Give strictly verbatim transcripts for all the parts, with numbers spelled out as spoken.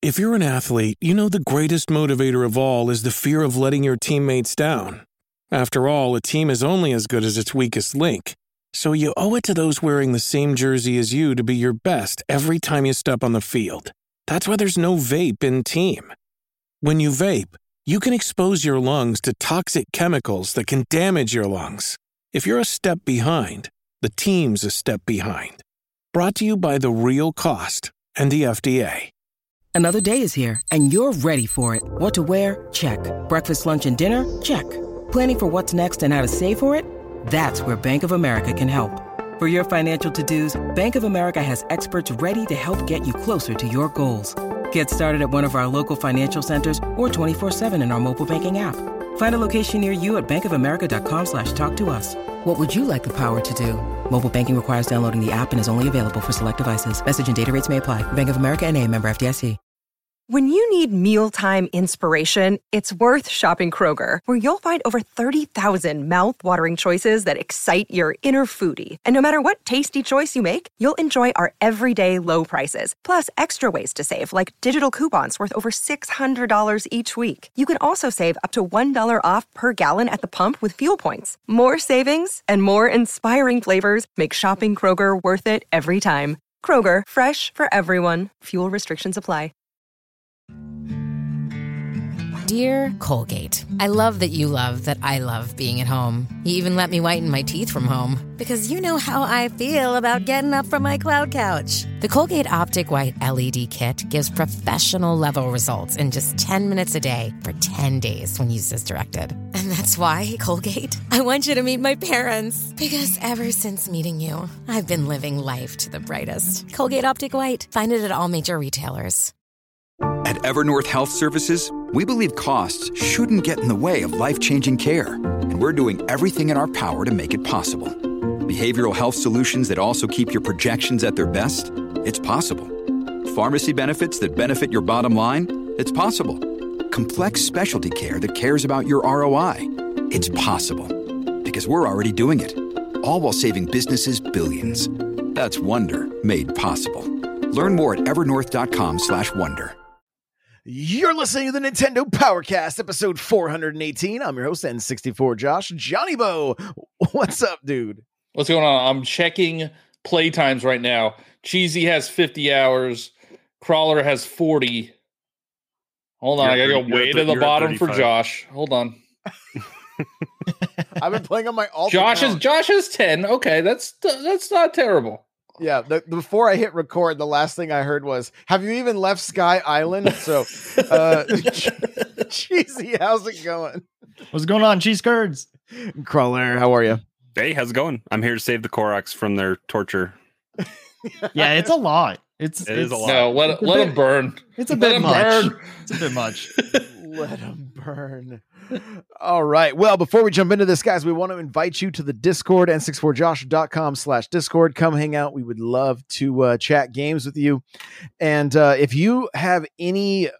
If you're an athlete, you know the greatest motivator of all is the fear of letting your teammates down. After all, a team is only as good as its weakest link. So you owe it to those wearing the same jersey as you to be your best every time you step on the field. That's why there's no vape in team. When you vape, you can expose your lungs to toxic chemicals that can damage your lungs. If you're a step behind, the team's a step behind. Brought to you by The Real Cost and the F D A. Another day is here, and you're ready for it. What to wear? Check. Breakfast, lunch, and dinner? Check. Planning for what's next and how to save for it? That's where Bank of America can help. For your financial to-dos, Bank of America has experts ready to help get you closer to your goals. Get started at one of our local financial centers or twenty-four seven in our mobile banking app. Find a location near you at bankofamerica.com slash talk to us. What would you like the power to do? Mobile banking requires downloading the app and is only available for select devices. Message and data rates may apply. Bank of America N A, member F D I C. When you need mealtime inspiration, it's worth shopping Kroger, where you'll find over thirty thousand mouth-watering choices that excite your inner foodie. And no matter what tasty choice you make, you'll enjoy our everyday low prices, plus extra ways to save, like digital coupons worth over six hundred dollars each week. You can also save up to one dollar off per gallon at the pump with fuel points. More savings and more inspiring flavors make shopping Kroger worth it every time. Kroger, fresh for everyone. Fuel restrictions apply. Dear Colgate, I love that you love that I love being at home. You even let me whiten my teeth from home. Because you know how I feel about getting up from my cloud couch. The Colgate Optic White L E D Kit gives professional-level results in just ten minutes a day for ten days when used as directed. And that's why, Colgate, I want you to meet my parents. Because ever since meeting you, I've been living life to the brightest. Colgate Optic White. Find it at all major retailers. At Evernorth Health Services, we believe costs shouldn't get in the way of life-changing care, and we're doing everything in our power to make it possible. Behavioral health solutions that also keep your projections at their best? It's possible. Pharmacy benefits that benefit your bottom line? It's possible. Complex specialty care that cares about your R O I? It's possible. Because we're already doing it. All while saving businesses billions. That's Wonder made possible. Learn more at evernorth.com slash wonder. You're listening to the Nintendo Powercast, episode four hundred eighteen. I'm your host, N sixty-four Josh. Johnny Bo, what's up, dude? What's going on? I'm checking play times right now. Cheesy has fifty hours. Crawler has forty. Hold on, you're I gotta go way to the bottom for Josh. Hold on. I've been playing on my alt. Josh is Josh has ten. Okay, that's that's not terrible. Yeah, the, before I hit record, the last thing I heard was, have you even left Sky Island? So, uh, Cheesy, how's it going? What's going on, cheese curds? Crawler, how are you? Hey, how's it going? I'm here to save the Koroks from their torture. Yeah, it's a lot. It's it it's, is a lot. No, let, let them burn. It's a let bit much. Burn. It's a bit much. Let them burn. All right. Well, before we jump into this, guys, we want to invite you to the Discord, N sixty-four josh dot com slash Discord. Come hang out. We would love to uh, chat games with you. And uh, if you have any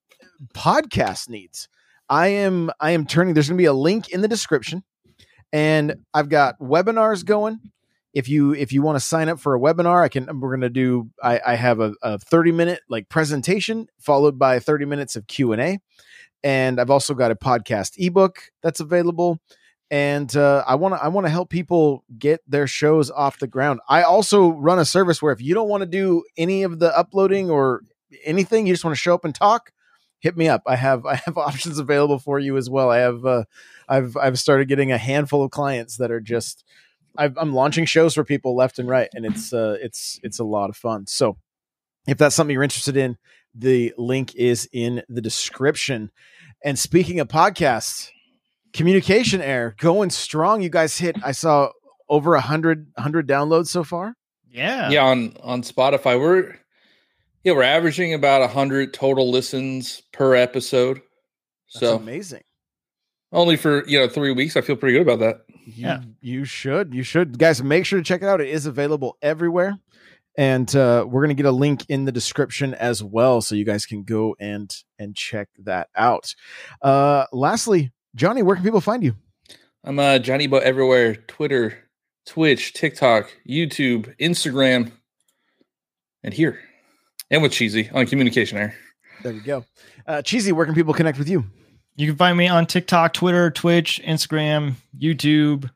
podcast needs, I am I am turning. There's going to be a link in the description, and I've got webinars going. If you if you want to sign up for a webinar, I can. We're going to do. I, I have a, a thirty minute like presentation followed by thirty minutes of Q and A. And I've also got a podcast ebook that's available. And uh, I want to I want to help people get their shows off the ground. I also run a service where if you don't want to do any of the uploading or anything, you just want to show up and talk, hit me up. I have I have options available for you as well. I have uh, I've I've started getting a handful of clients that are just I've, I'm launching shows for people left and right, and it's uh, it's it's a lot of fun. So if that's something you're interested in, the link is in the description. And speaking of podcasts, Communication Air going strong. You guys hit, I saw over a hundred, hundred downloads so far. Yeah. Yeah. On, on Spotify, we're, yeah, we're averaging about a hundred total listens per episode. That's so amazing. Only for, you know, three weeks. I feel pretty good about that. You, yeah. You should, you should guys make sure to check it out. It is available everywhere. And uh, we're going to get a link in the description as well, so you guys can go and and check that out. Uh, lastly, Johnny, where can people find you? I'm uh, Johnny Bo everywhere: Twitter, Twitch, TikTok, YouTube, Instagram, and here, and with Cheesy on Communication Air. There we go. Uh, Cheesy, where can people connect with you? You can find me on TikTok, Twitter, Twitch, Instagram, YouTube,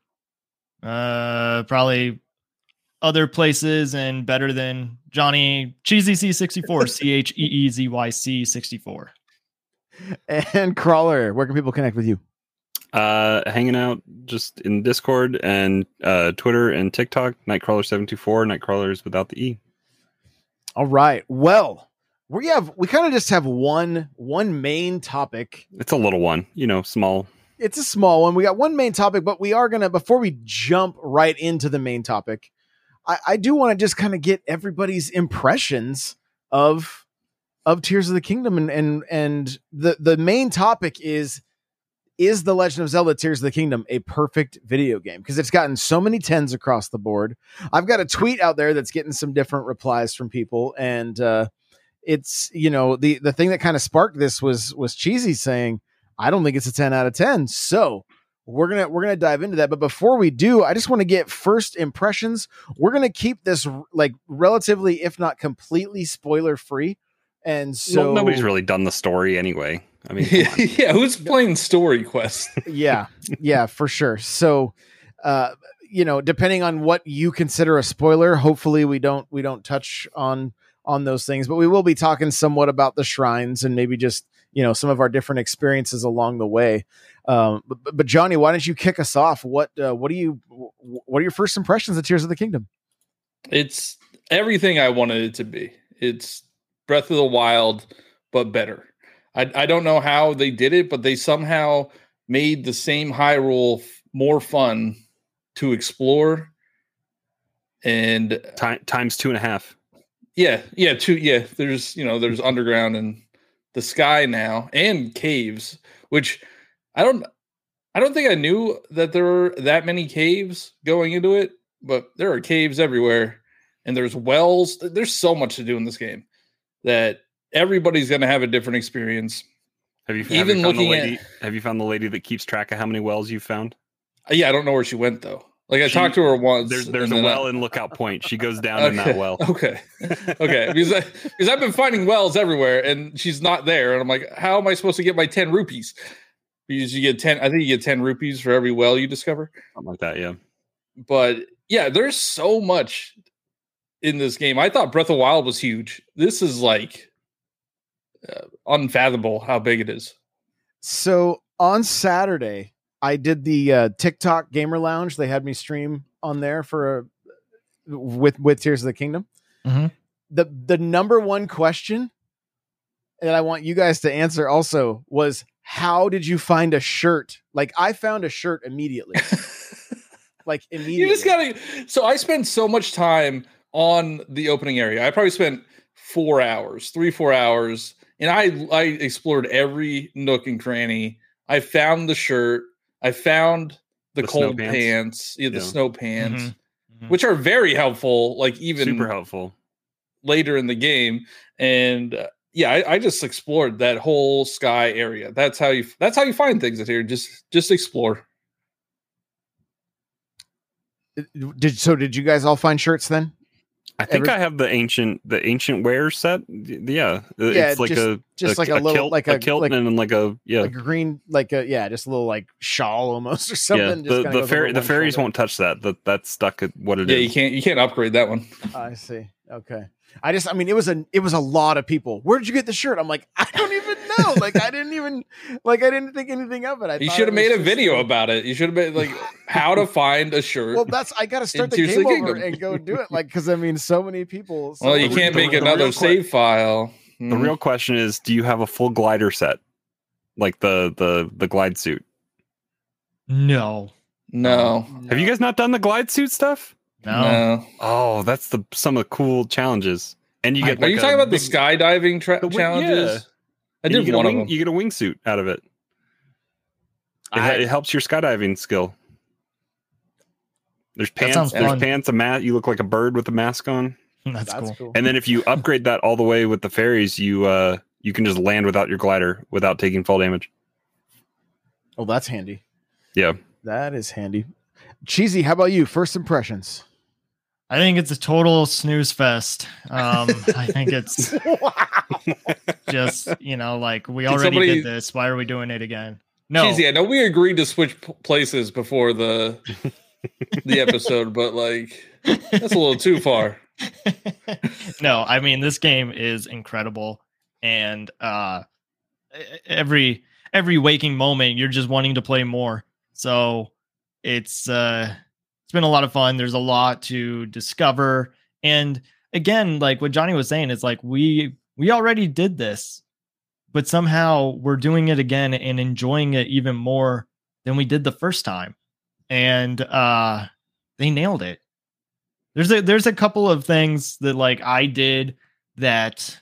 uh, probably other places, and better than Johnny Cheesy C sixty-four, C H E E Z Y C sixty-four. And Crawler, where can people connect with you? Uh, hanging out just in Discord and uh, Twitter and TikTok. Nightcrawler seven two four. Nightcrawlers without the E. All right. Well, we have we kind of just have one one main topic. It's a little one, you know, small. It's a small one. We got one main topic, but we are gonna before we jump right into the main topic, I, I do want to just kind of get everybody's impressions of of Tears of the Kingdom, and and and the the main topic is. Is The Legend of Zelda Tears of the Kingdom a perfect video game? Because it's gotten so many tens across the board. I've got a tweet out there that's getting some different replies from people. And uh, it's, you know, the, the thing that kind of sparked this was, was Cheesy saying, I don't think it's a ten out of ten. So we're going to, we're going to dive into that. But before we do, I just want to get first impressions. We're going to keep this like relatively, if not completely spoiler free. And so well, nobody's really done the story anyway. I mean, yeah, who's playing Story Quest? yeah, yeah, for sure. So, uh, you know, depending on what you consider a spoiler, hopefully we don't we don't touch on on those things, but we will be talking somewhat about the shrines and maybe just, you know, some of our different experiences along the way. Um, but, but Johnny, why don't you kick us off? What uh, what do you what are your first impressions of Tears of the Kingdom? It's everything I wanted it to be. It's Breath of the Wild, but better. I, I don't know how they did it, but they somehow made the same Hyrule f- more fun to explore. And Time, times two and a half. Yeah, yeah, two. Yeah, there's you know there's underground and the sky now, and caves, which I don't I don't think I knew that there were that many caves going into it, but there are caves everywhere, and there's wells. There's so much to do in this game that everybody's going to have a different experience. Have you, Even have you found looking the lady, at, have you found the lady that keeps track of how many wells you've found? Yeah, I don't know where she went though. Like I She- talked to her once. There's there's and a then I- well in Lookout Point. She goes down okay. in that well. Okay, okay, because I, because I've been finding wells everywhere and she's not there, and I'm like, how am I supposed to get my ten rupees? Because you get ten. I think you get ten rupees for every well you discover. Something like that, yeah. But yeah, there's so much in this game. I thought Breath of the Wild was huge. This is like uh, unfathomable how big it is. So on Saturday, I did the uh, TikTok Gamer Lounge. They had me stream on there for a, with with Tears of the Kingdom. Mm-hmm. The the number one question that I want you guys to answer also was, how did you find a shirt? Like I found a shirt immediately. like immediately. You just gotta. So I spent so much time on the opening area. I probably spent four hours, three four hours, and I I explored every nook and cranny. I found the shirt. I found the, The snow cold pants. pants, yeah, the Yeah. snow pants, Mhm. Mhm. which are very helpful. Like even Super helpful. later in the game, and uh, yeah, I, I just explored that whole sky area. That's how you. That's how you find things out here. Just just explore. Did so? Did you guys all find shirts then? I think Every- I have the ancient the ancient wear set. Y- Yeah, Uh, Yeah, it's like just- a just like a little- kilt, like a, a- kilt like- and like a yeah Like a green, like a yeah, just a little like shawl almost or something. yeah. Just The kinda the goes fairy over the one fairies shoulder. won't touch that. That that's stuck at what it Yeah, is. you can't you can't upgrade that one. I see. Okay. I just, I mean, it was a, it was a lot of people. Where did you get the shirt? I'm like, I don't even know. Like, I didn't even, like, I didn't think anything of it. I You thought should it have made was a just- video about it. You should have made like how to find a shirt. Well, that's, I got to start the Tears of game the over Kingdom. and go do it. Like, cause I mean, so many people. so well, you many can't people- make the- the another real que- save file. The Mhm. real question is, do you have a full glider set, like the the the glide suit? No. no, Have you guys not done the glide suit stuff? No. no. Oh, that's the some of the cool challenges. And you I- get. Are like you a talking about the big- skydiving tra- the wing- challenges? yeah. I and you did get a one wing, of them. You get a wingsuit out of it. It, I- it helps your skydiving skill. There's That pants. sounds There's fun. pants. A mat. You look like a bird with a mask on. That's, That's cool. cool. And then if you upgrade that all the way with the fairies, you uh you can just land without your glider without taking fall damage. Oh, that's handy. Yeah. That is handy. Cheesy, how about you? First impressions. I think it's a total snooze fest. Um, I think it's just, you know, like we Can already somebody- did this. Why are we doing it again? No, Cheesy, I know we agreed to switch p- places before the the episode, but like that's a little too far. no, I mean, this game is incredible. And uh, every every waking moment, you're just wanting to play more. So it's uh, it's been a lot of fun. There's a lot to discover. And again, like what Johnny was saying, it's like we we already did this, but somehow we're doing it again and enjoying it even more than we did the first time. And uh, they nailed it. There's a there's a couple of things that like I did that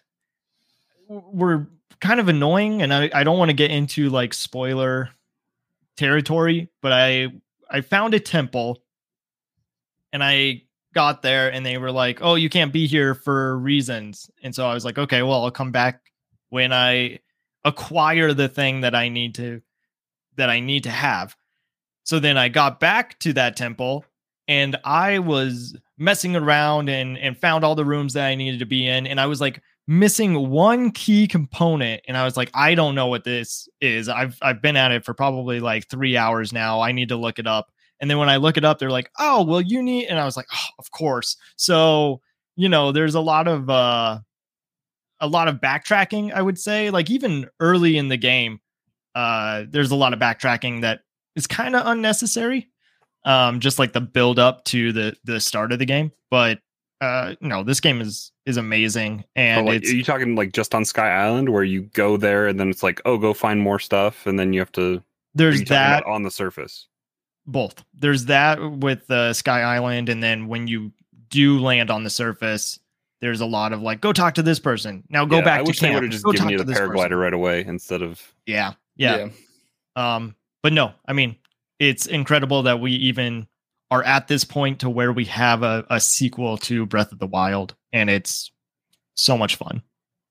were kind of annoying, and I, I don't want to get into like spoiler territory, but I I found a temple and I got there and they were like, oh, you can't be here for reasons. And so I was like, okay, well, I'll come back when I acquire the thing that I need to that I need to have. So then I got back to that temple and I was messing around and and found all the rooms that I needed to be in, and I was like missing one key component, and I was like, I don't know what this is. I've I've been at it for probably like three hours now. I need to look it up. And then when I look it up, they're like, oh, well, you need, and I was like, oh, of course. So, you know, there's a lot of uh a lot of backtracking, I would say. Like even early in the game, uh, there's a lot of backtracking that is kind of unnecessary. Um, just like the build up to the the start of the game. But uh no, this game is is amazing. And oh, like, it's are you talking like just on Sky Island where you go there and then it's like, oh, go find more stuff, and then you have to there's that on the surface? Both. There's that with uh, Sky Island, and then when you do land on the surface, there's a lot of like, go talk to this person. Now go yeah, back I to wish camp. they would have just Go given talk you to the this paraglider person. right away instead of Yeah, yeah. Yeah. Um, but no, I mean, it's incredible that we even are at this point to where we have a, a sequel to Breath of the Wild, and it's so much fun.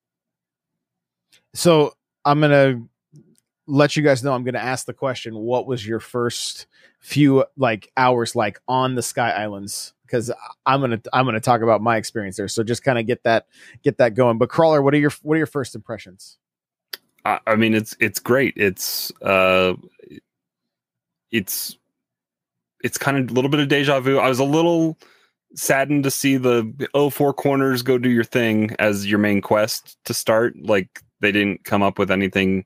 So I'm gonna let you guys know. I'm gonna ask the question: what was your first few like hours like on the Sky Islands? Because I'm gonna I'm gonna talk about my experience there. So just kind of get that get that going. But Crawler, what are your what are your first impressions? I, I mean, it's it's great. It's uh, it's it's kind of a little bit of deja vu. I was a little saddened to see the oh four corners go do your thing as your main quest to start. Like they didn't come up with anything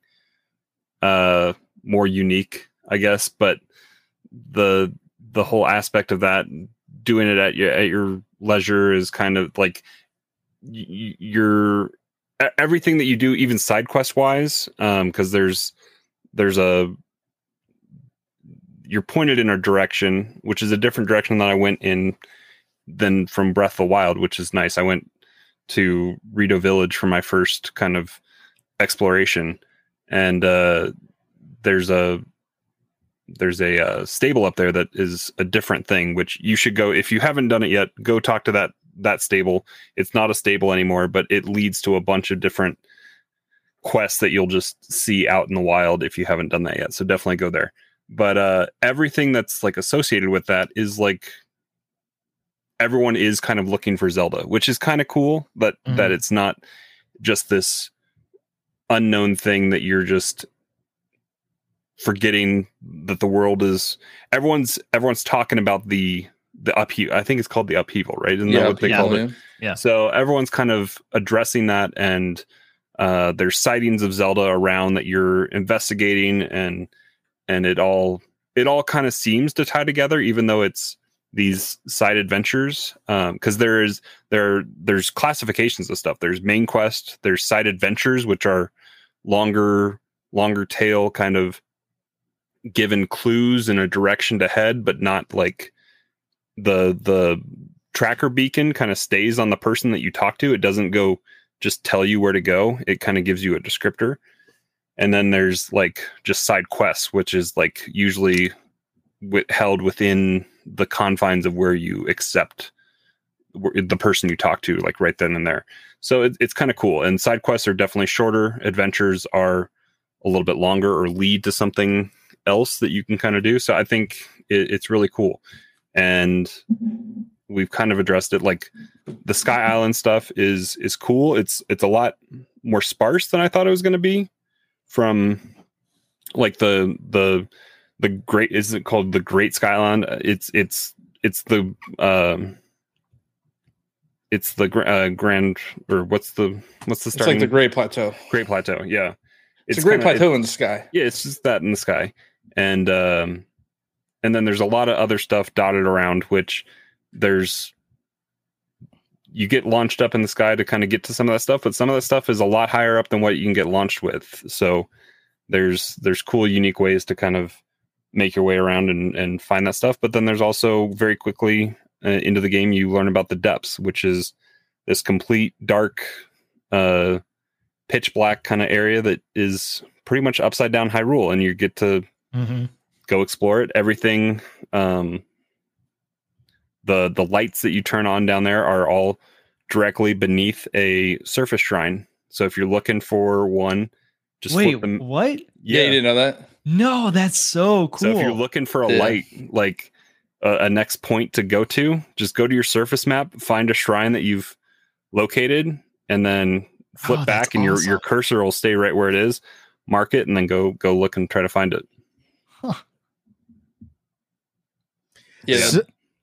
uh more unique, I guess. But the the whole aspect of that, doing it at your at your leisure, is kind of like y- you're everything that you do, even side quest wise, um because there's there's a you're pointed in a direction, which is a different direction than I went in than from Breath of the Wild, which is nice. I went to Rito Village for my first kind of exploration, and uh there's a there's a uh, stable up there that is a different thing, which you should go, if you haven't done it yet, go talk to that that stable. It's not a stable anymore, but it leads to a bunch of different quests that you'll just see out in the wild if you haven't done that yet. So definitely go there. But uh everything that's like associated with that is like everyone is kind of looking for Zelda, which is kind of cool, but mm-hmm. that it's not just this unknown thing that you're just forgetting that the world is. Everyone's everyone's talking about the the upheaval. I think it's called the upheaval, right? Isn't yeah, that what they yeah, call yeah. it? Yeah. So everyone's kind of addressing that, and uh, there's sightings of Zelda around that you're investigating, and and it all it all kind of seems to tie together, even though it's these side adventures. Because um, there is there there's classifications of stuff. There's main quest. There's side adventures, which are longer longer tail, kind of given clues in a direction to head, but not like the the tracker beacon kind of stays on the person that you talk to. It doesn't go just tell you where to go. It kind of gives you a descriptor. And then there's like just side quests, which is like usually w- held within the confines of where you accept w- the person you talk to, like right then and there. So it, it's kind of cool. And side quests are definitely shorter. Adventures are a little bit longer or lead to something else that you can kind of do. So I think it, it's really cool. And we've kind of addressed it. Like the Sky Island stuff is is cool. It's it's a lot more sparse than I thought it was going to be. From like the the the great is it called the Great Sky Island? It's it's it's the um, it's the uh, grand or what's the what's the It's starting? like the Great Plateau. Great Plateau, yeah. It's, it's a great kinda, plateau it, in the sky. Yeah, it's just that in the sky, and um, and then there's a lot of other stuff dotted around, which there's you get launched up in the sky to kind of get to some of that stuff, but some of that stuff is a lot higher up than what you can get launched with. So there's there's cool, unique ways to kind of make your way around and, and find that stuff. But then there's also very quickly uh, into the game, you learn about the depths, which is this complete dark, uh, pitch black kind of area that is pretty much upside down Hyrule, and you get to Mm-hmm. go explore it. Everything, um, the the lights that you turn on down there are all directly beneath a surface shrine. So if you're looking for one, just Wait, flip them. what? Yeah, you didn't know that? No, that's so cool. So if you're looking for a Yeah. light, like a, a next point to go to, just go to your surface map, find a shrine that you've located, and then flip Oh, that's back, and your awesome. your cursor will stay right where it is. Mark it, and then go go look and try to find it. Yeah. So,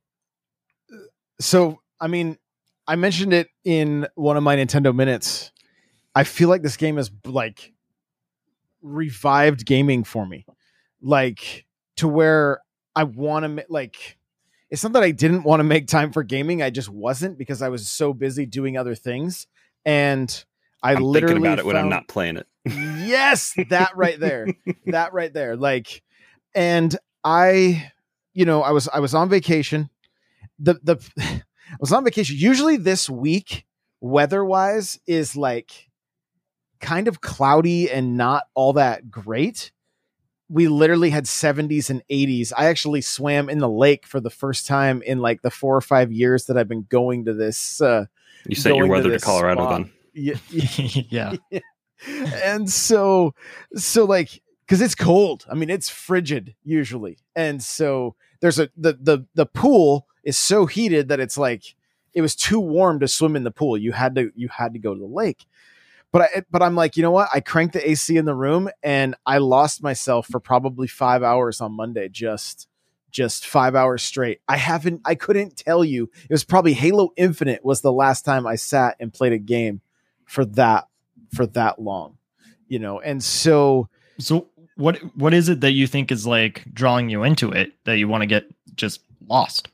so, I mean, I mentioned it in one of my Nintendo minutes. I feel like this game has like revived gaming for me, like to where I want to like. It's not that I didn't want to make time for gaming. I just wasn't, because I was so busy doing other things. And I I'm literally thinking about it when I'm found- not playing it. Yes, that right there. that right there. Like, and I, you know, I was I was on vacation. The the I was on vacation. Usually this week, weather-wise, is like kind of cloudy and not all that great. We literally had seventies and eighties. I actually swam in the lake for the first time in like the four or five years that I've been going to this. Uh, You sent your going weather to, this Colorado spot. then. Yeah, yeah. and so so like, because it's cold. I mean, it's frigid usually, and so there's a the the the pool is so heated that it's like it was too warm to swim in the pool. You had to you had to go to the lake. But I but I'm like, you know what? I cranked the A C in the room, and I lost myself for probably five hours on Monday. Just just five hours straight. I haven't. I couldn't tell you. It was probably Halo Infinite was the last time I sat and played a game for that for that long, you know. And so So what what is it that you think is like drawing you into it that you want to get just lost?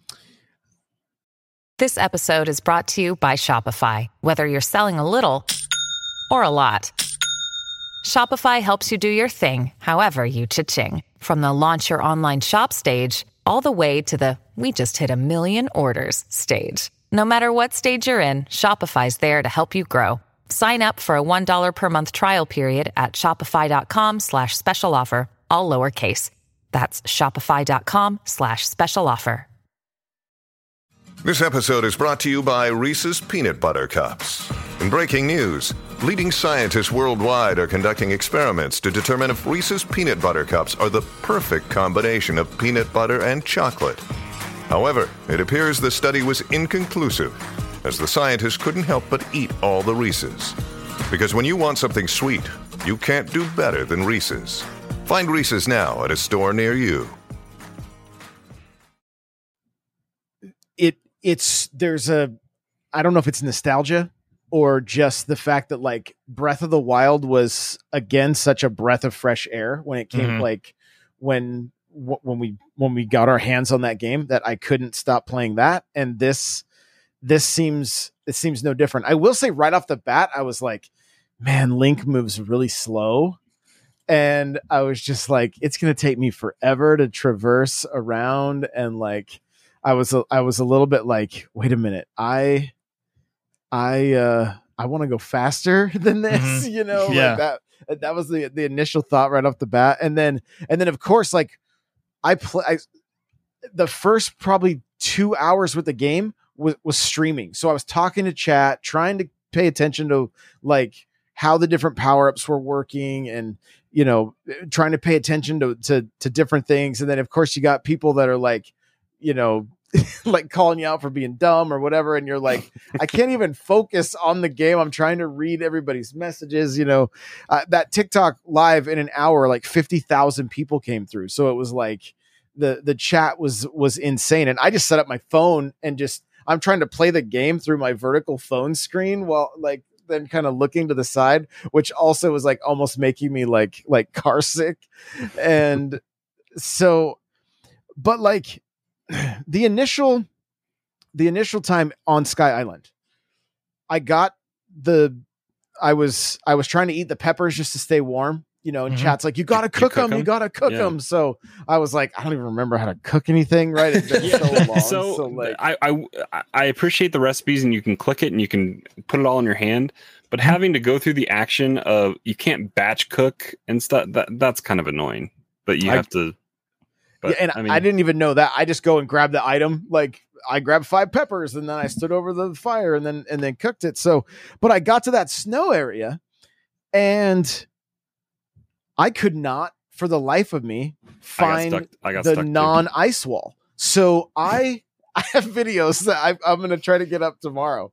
This episode is brought to you by Shopify. Whether you're selling a little or a lot, Shopify helps you do your thing, however you cha-ching. From the launch your online shop stage, all the way to the we just hit a million orders stage. No matter what stage you're in, Shopify's there to help you grow. Sign up for a one dollar per month trial period at shopify.com slash special offer, all lowercase. That's shopify.com slash special offer. This episode is brought to you by Reese's Peanut Butter Cups. In breaking news, leading scientists worldwide are conducting experiments to determine if Reese's Peanut Butter Cups are the perfect combination of peanut butter and chocolate. However, it appears the study was inconclusive, as the scientists couldn't help but eat all the Reese's. Because when you want something sweet, you can't do better than Reese's. Find Reese's now at a store near you. it it's there's a I don't know if it's nostalgia or just the fact that like Breath of the Wild was again such a breath of fresh air when it came Mhm. like when w- when we when we got our hands on that game, that I couldn't stop playing that. And this this seems it seems no different. I will say right off the bat, I was like, man, Link moves really slow. And I was just like, it's going to take me forever to traverse around. And like, I was, a, I was a little bit like, wait a minute. I, I, uh, I want to go faster than this, Mhm. you know, Yeah. like that, that was the, the initial thought right off the bat. And then, and then of course, like I play, I, the first probably two hours with the game was, was streaming. So I was talking to chat, trying to pay attention to like how the different power-ups were working, and, you know, trying to pay attention to, to, to different things. And then of course you got people that are like, you know, like calling you out for being dumb or whatever. And you're like, I can't even focus on the game. I'm trying to read everybody's messages. You know, uh, that TikTok live in an hour, like fifty thousand people came through. So it was like the, the chat was, was insane. And I just set up my phone and just, I'm trying to play the game through my vertical phone screen while like, then kind of looking to the side, which also was like almost making me like, like car sick. And so, but like the initial, the initial time on Sky Island, I got the, I was, I was trying to eat the peppers just to stay warm, you know, and mm-hmm. chat's like, you got to cook, cook them, them, you got to cook yeah. them. So I was like, I don't even remember how to cook anything. Right. It's been yeah. so long. So, so like, I, I, I appreciate the recipes and you can click it and you can put it all in your hand, but having to go through the action of you can't batch cook and stuff, that that's kind of annoying, but you I, have to. But, yeah, and I, mean, I didn't even know that. I just go and grab the item. Like I grabbed five peppers and then I stood over the fire and then, and then cooked it. So, but I got to that snow area and I could not for the life of me find I got stuck, I got the non ice wall. So I, I have videos that I, I'm going to try to get up tomorrow.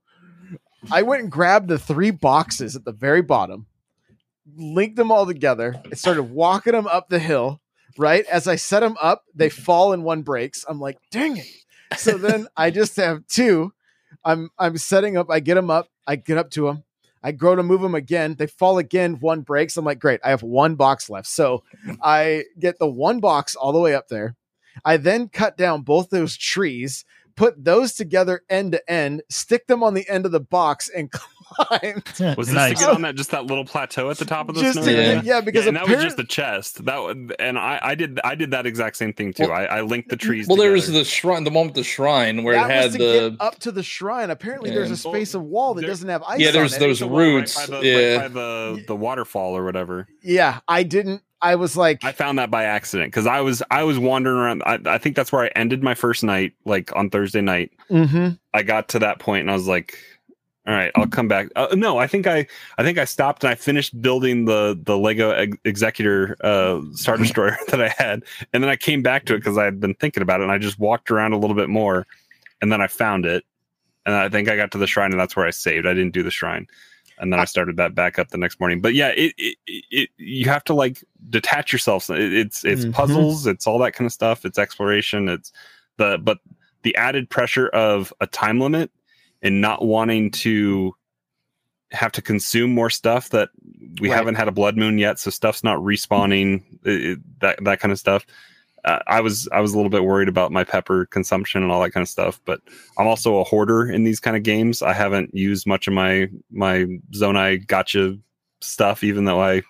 I went and grabbed the three boxes at the very bottom, linked them all together and started walking them up the hill. Right. As I set them up, they fall and one breaks. I'm like, dang it. So then I just have two. I'm, I'm setting up. I get them up. I get up to them. I go to move them again. They fall again. One breaks. I'm like, great. I have one box left. So I get the one box all the way up there. I then cut down both those trees, put those together end to end, stick them on the end of the box and climb. Was this nice. to get on that just that little plateau at the top of the just snow? To, yeah. yeah, because yeah, and that was just the chest. That would, and I, I did I did that exact same thing too. Well, I, I linked the trees. Well, together. there was the shrine, the moment the shrine where that it had was to the get up to the shrine. Apparently, yeah. there's a space of wall that there, doesn't have ice. Yeah, there's on those it. roots. Right by the, yeah, right by the the waterfall or whatever. Yeah, I didn't. I was like, I found that by accident because I was I was wandering around. I, I think that's where I ended my first night, like on Thursday night. Mm-hmm. I got to that point and I was like, all right, I'll come back. Uh, no, I think I I think I stopped and I finished building the the Lego ex- Executor uh, Star Destroyer that I had, and then I came back to it because I had been thinking about it, and I just walked around a little bit more, and then I found it, and I think I got to the shrine, and that's where I saved. I didn't do the shrine. And then I started that back up the next morning. But yeah, it, it, it you have to like detach yourself. It, it's it's mm-hmm. puzzles, it's all that kind of stuff. It's exploration. It's the but the added pressure of a time limit and not wanting to have to consume more stuff that we right. haven't had a blood moon yet, so stuff's not respawning. It, that that kind of stuff. Uh, I was I was a little bit worried about my pepper consumption and all that kind of stuff, but I'm also a hoarder in these kind of games. I haven't used much of my my Zonai gotcha stuff, even though I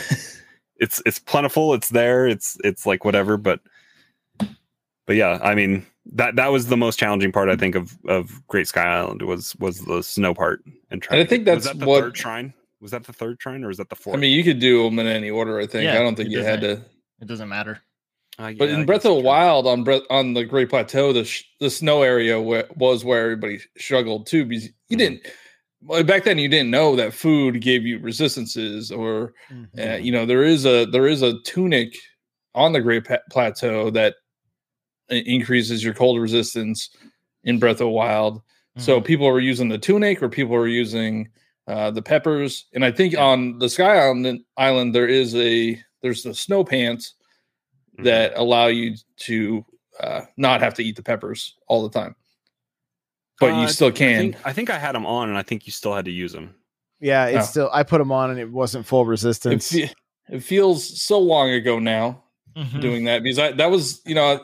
it's it's plentiful, it's there, it's it's like whatever. But but yeah, I mean that that was the most challenging part I think of of Great Sky Island was was the snow part and trying. And I think that's was that the what third shrine. Was that the third shrine or was that the fourth? I mean, you could do them in any order. I think yeah, I don't think you had to. It doesn't matter. Uh, yeah, but in Breath of the Wild on Bre- on the Great Plateau, the sh- the snow area where, was where everybody struggled too, because you mm-hmm. didn't well, back then you didn't know that food gave you resistances, or mm-hmm. uh, you know there is a there is a tunic on the Great pa- Plateau that increases your cold resistance in Breath of the Wild. Mm-hmm. So people were using the tunic, or people were using uh, the peppers, and I think yeah. on the Sky Island Island there is a there's the snow pants that allow you to uh, not have to eat the peppers all the time, but uh, you still can. I think, I think I had them on, and I think you still had to use them. Yeah, it's oh. still. I put them on, and it wasn't full resistance. It, it feels so long ago now mm-hmm. doing that, because I that was you know,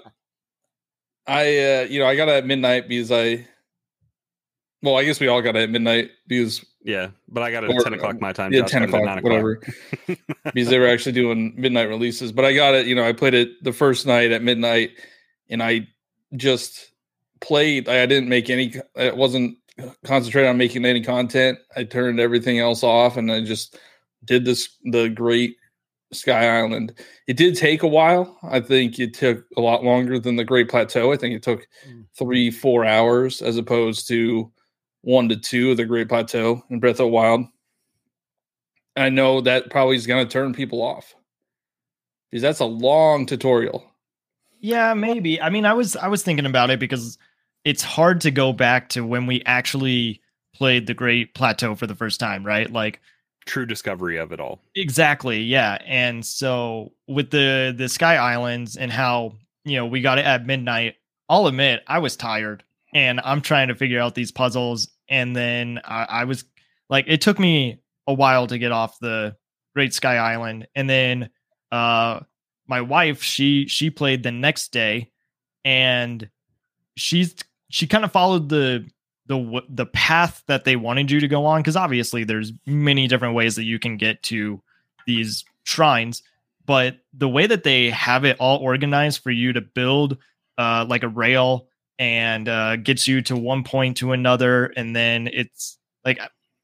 I uh, you know I got it at midnight because I. Well, I guess we all got it at midnight because yeah, but I got it at or, ten o'clock my time. Yeah, ten o'clock, o'clock, whatever. Because they were actually doing midnight releases. But I got it. You know, I played it the first night at midnight, and I just played. I didn't make any. I wasn't concentrated on making any content. I turned everything else off, and I just did this. The Great Sky Island. It did take a while. I think it took a lot longer than the Great Plateau. I think it took three, four hours as opposed to one to two of the Great Plateau in Breath of the Wild. I know that probably is going to turn people off because that's a long tutorial. Yeah, maybe. I mean, I was I was thinking about it because it's hard to go back to when we actually played the Great Plateau for the first time, right? Like true discovery of it all. Exactly. Yeah. And so with the, the Sky Islands and how, you know, we got it at midnight, I'll admit I was tired and I'm trying to figure out these puzzles. And then I, I was like, it took me a while to get off the Great Sky Island. And then uh, my wife, she, she played the next day and she's, she kind of followed the, the, the path that they wanted you to go on. Cause obviously there's many different ways that you can get to these shrines, but the way that they have it all organized for you to build uh, like a rail and uh, gets you to one point to another. And then it's like,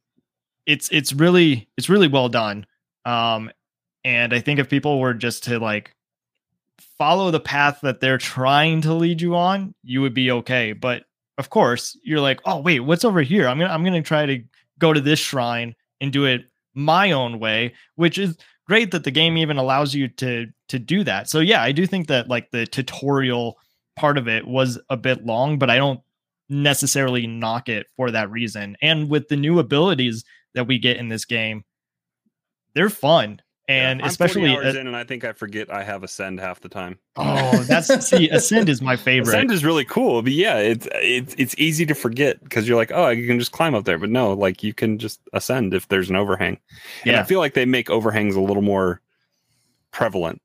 it's, it's really, it's really well done. Um, and I think if people were just to like follow the path that they're trying to lead you on, you would be okay. But of course you're like, oh wait, what's over here? I'm going to, I'm going to try to go to this shrine and do it my own way, which is great that the game even allows you to, to do that. So yeah, I do think that like the tutorial part of it was a bit long, but I don't necessarily knock it for that reason. And with the new abilities that we get in this game, they're fun. And yeah, I'm especially forty hours uh, in, and I think I forget I have Ascend half the time. Oh, that's see, Ascend is my favorite. Ascend is really cool, but yeah, it's it's it's easy to forget because you're like, oh, you can just climb up there, but no, like you can just ascend if there's an overhang. And yeah, I feel like they make overhangs a little more prevalent.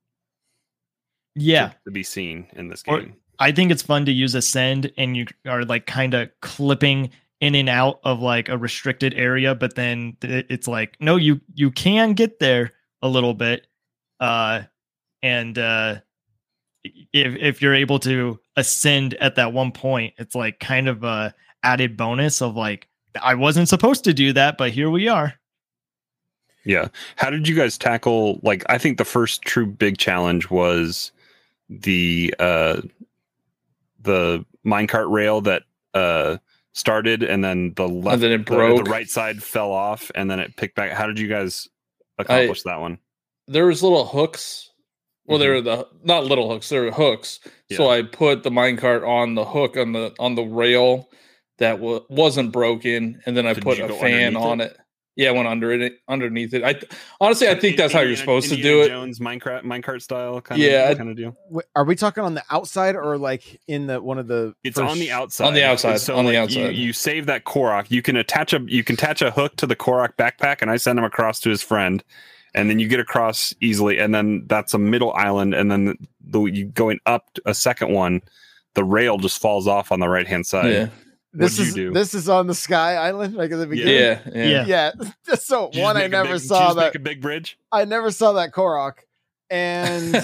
Yeah, to, to be seen in this or, game. I think it's fun to use Ascend, and you are like kind of clipping in and out of like a restricted area, but then it's like, no, you you can get there a little bit, uh and uh if if you're able to ascend at that one point, it's like kind of a added bonus of like, I wasn't supposed to do that, but here we are. Yeah. How did you guys tackle, like, I think the first true big challenge was the uh the minecart rail that uh started and then the left and then it broke. The, the right side fell off and then it picked back. How did you guys accomplish I, that one? There was little hooks. Well, mm-hmm. they were the not little hooks, they were hooks. Yeah. So I put the minecart on the hook on the on the rail that w- wasn't broken, and then I Did put a fan on it? it. Yeah, I went under it underneath it. I honestly I think that's how you're supposed Indiana to do it. Jones minecart minecart style kind yeah, of kind of deal. Are we talking on the outside or like in the one of the It's first... on the outside. On the outside. So on like the outside. You, you save that Korok. You can attach a you can attach a hook to the Korok backpack, and I send him across to his friend. And then you get across easily, and then that's a middle island, and then the, the you going up a second one, the rail just falls off on the right hand side. Yeah. This What'd is you do? this is on the Sky Island, like at the beginning. Yeah, yeah. yeah. yeah. So Did one, I never big, saw that. Make a big bridge. I never saw that Korok, and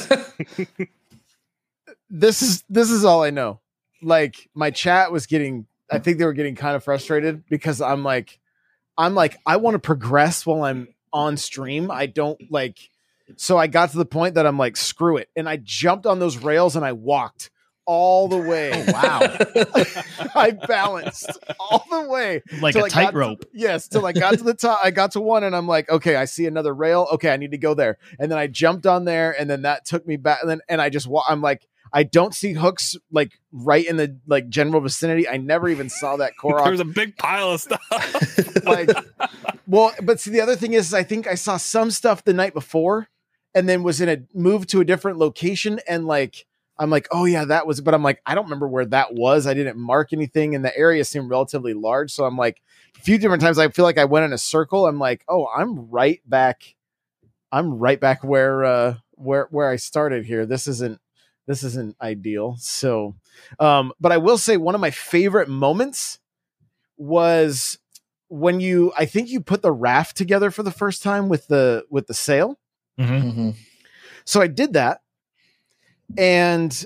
this is this is all I know. Like my chat was getting, I think they were getting kind of frustrated because I'm like, I'm like, I want to progress while I'm on stream. I don't like, so I got to the point that I'm like, screw it, and I jumped on those rails and I walked all the way. Oh, wow. I balanced all the way like a tightrope. Yes, till I got to the top. I got to one, and I'm like, okay, I see another rail. Okay, I need to go there, and then I jumped on there, and then that took me back. And then and I just wa- I'm like, I don't see hooks like right in the like general vicinity. I never even saw that Korok. There's a big pile of stuff. like, well, but see, the other thing is, I think I saw some stuff the night before, and then was in a move to a different location, and like, I'm like, oh yeah, that was. But I'm like, I don't remember where that was. I didn't mark anything, and the area seemed relatively large. So I'm like, a few different times, I feel like I went in a circle. I'm like, oh, I'm right back. I'm right back where uh, where where I started here. This isn't. This isn't ideal. So, um, but I will say one of my favorite moments was when you, I think you put the raft together for the first time with the, with the sail. Mm-hmm. Mm-hmm. So I did that. And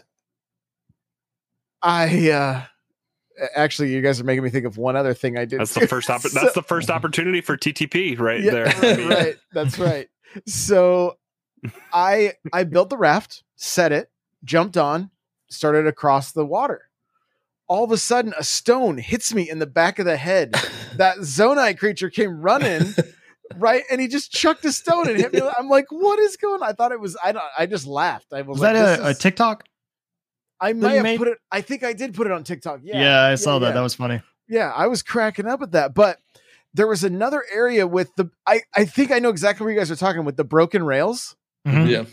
I, uh, actually, you guys are making me think of one other thing I did. That's the first, opp- so, that's the first opportunity for T T P right yeah, there. I mean. Right. That's right. So I, I built the raft, set it, jumped on, started across the water. All of a sudden, a stone hits me in the back of the head. That Zonai creature came running, right, and he just chucked a stone and hit me. I'm like, "What is going on?" I thought it was. I don't. I just laughed. I was, was like, that a, is... a TikTok? I might have made... put it. I think I did put it on TikTok. Yeah, yeah, I saw yeah, that. Yeah. That was funny. Yeah, I was cracking up at that. But there was another area with the. I I think I know exactly what you guys are talking with the broken rails. Mm-hmm. Yeah.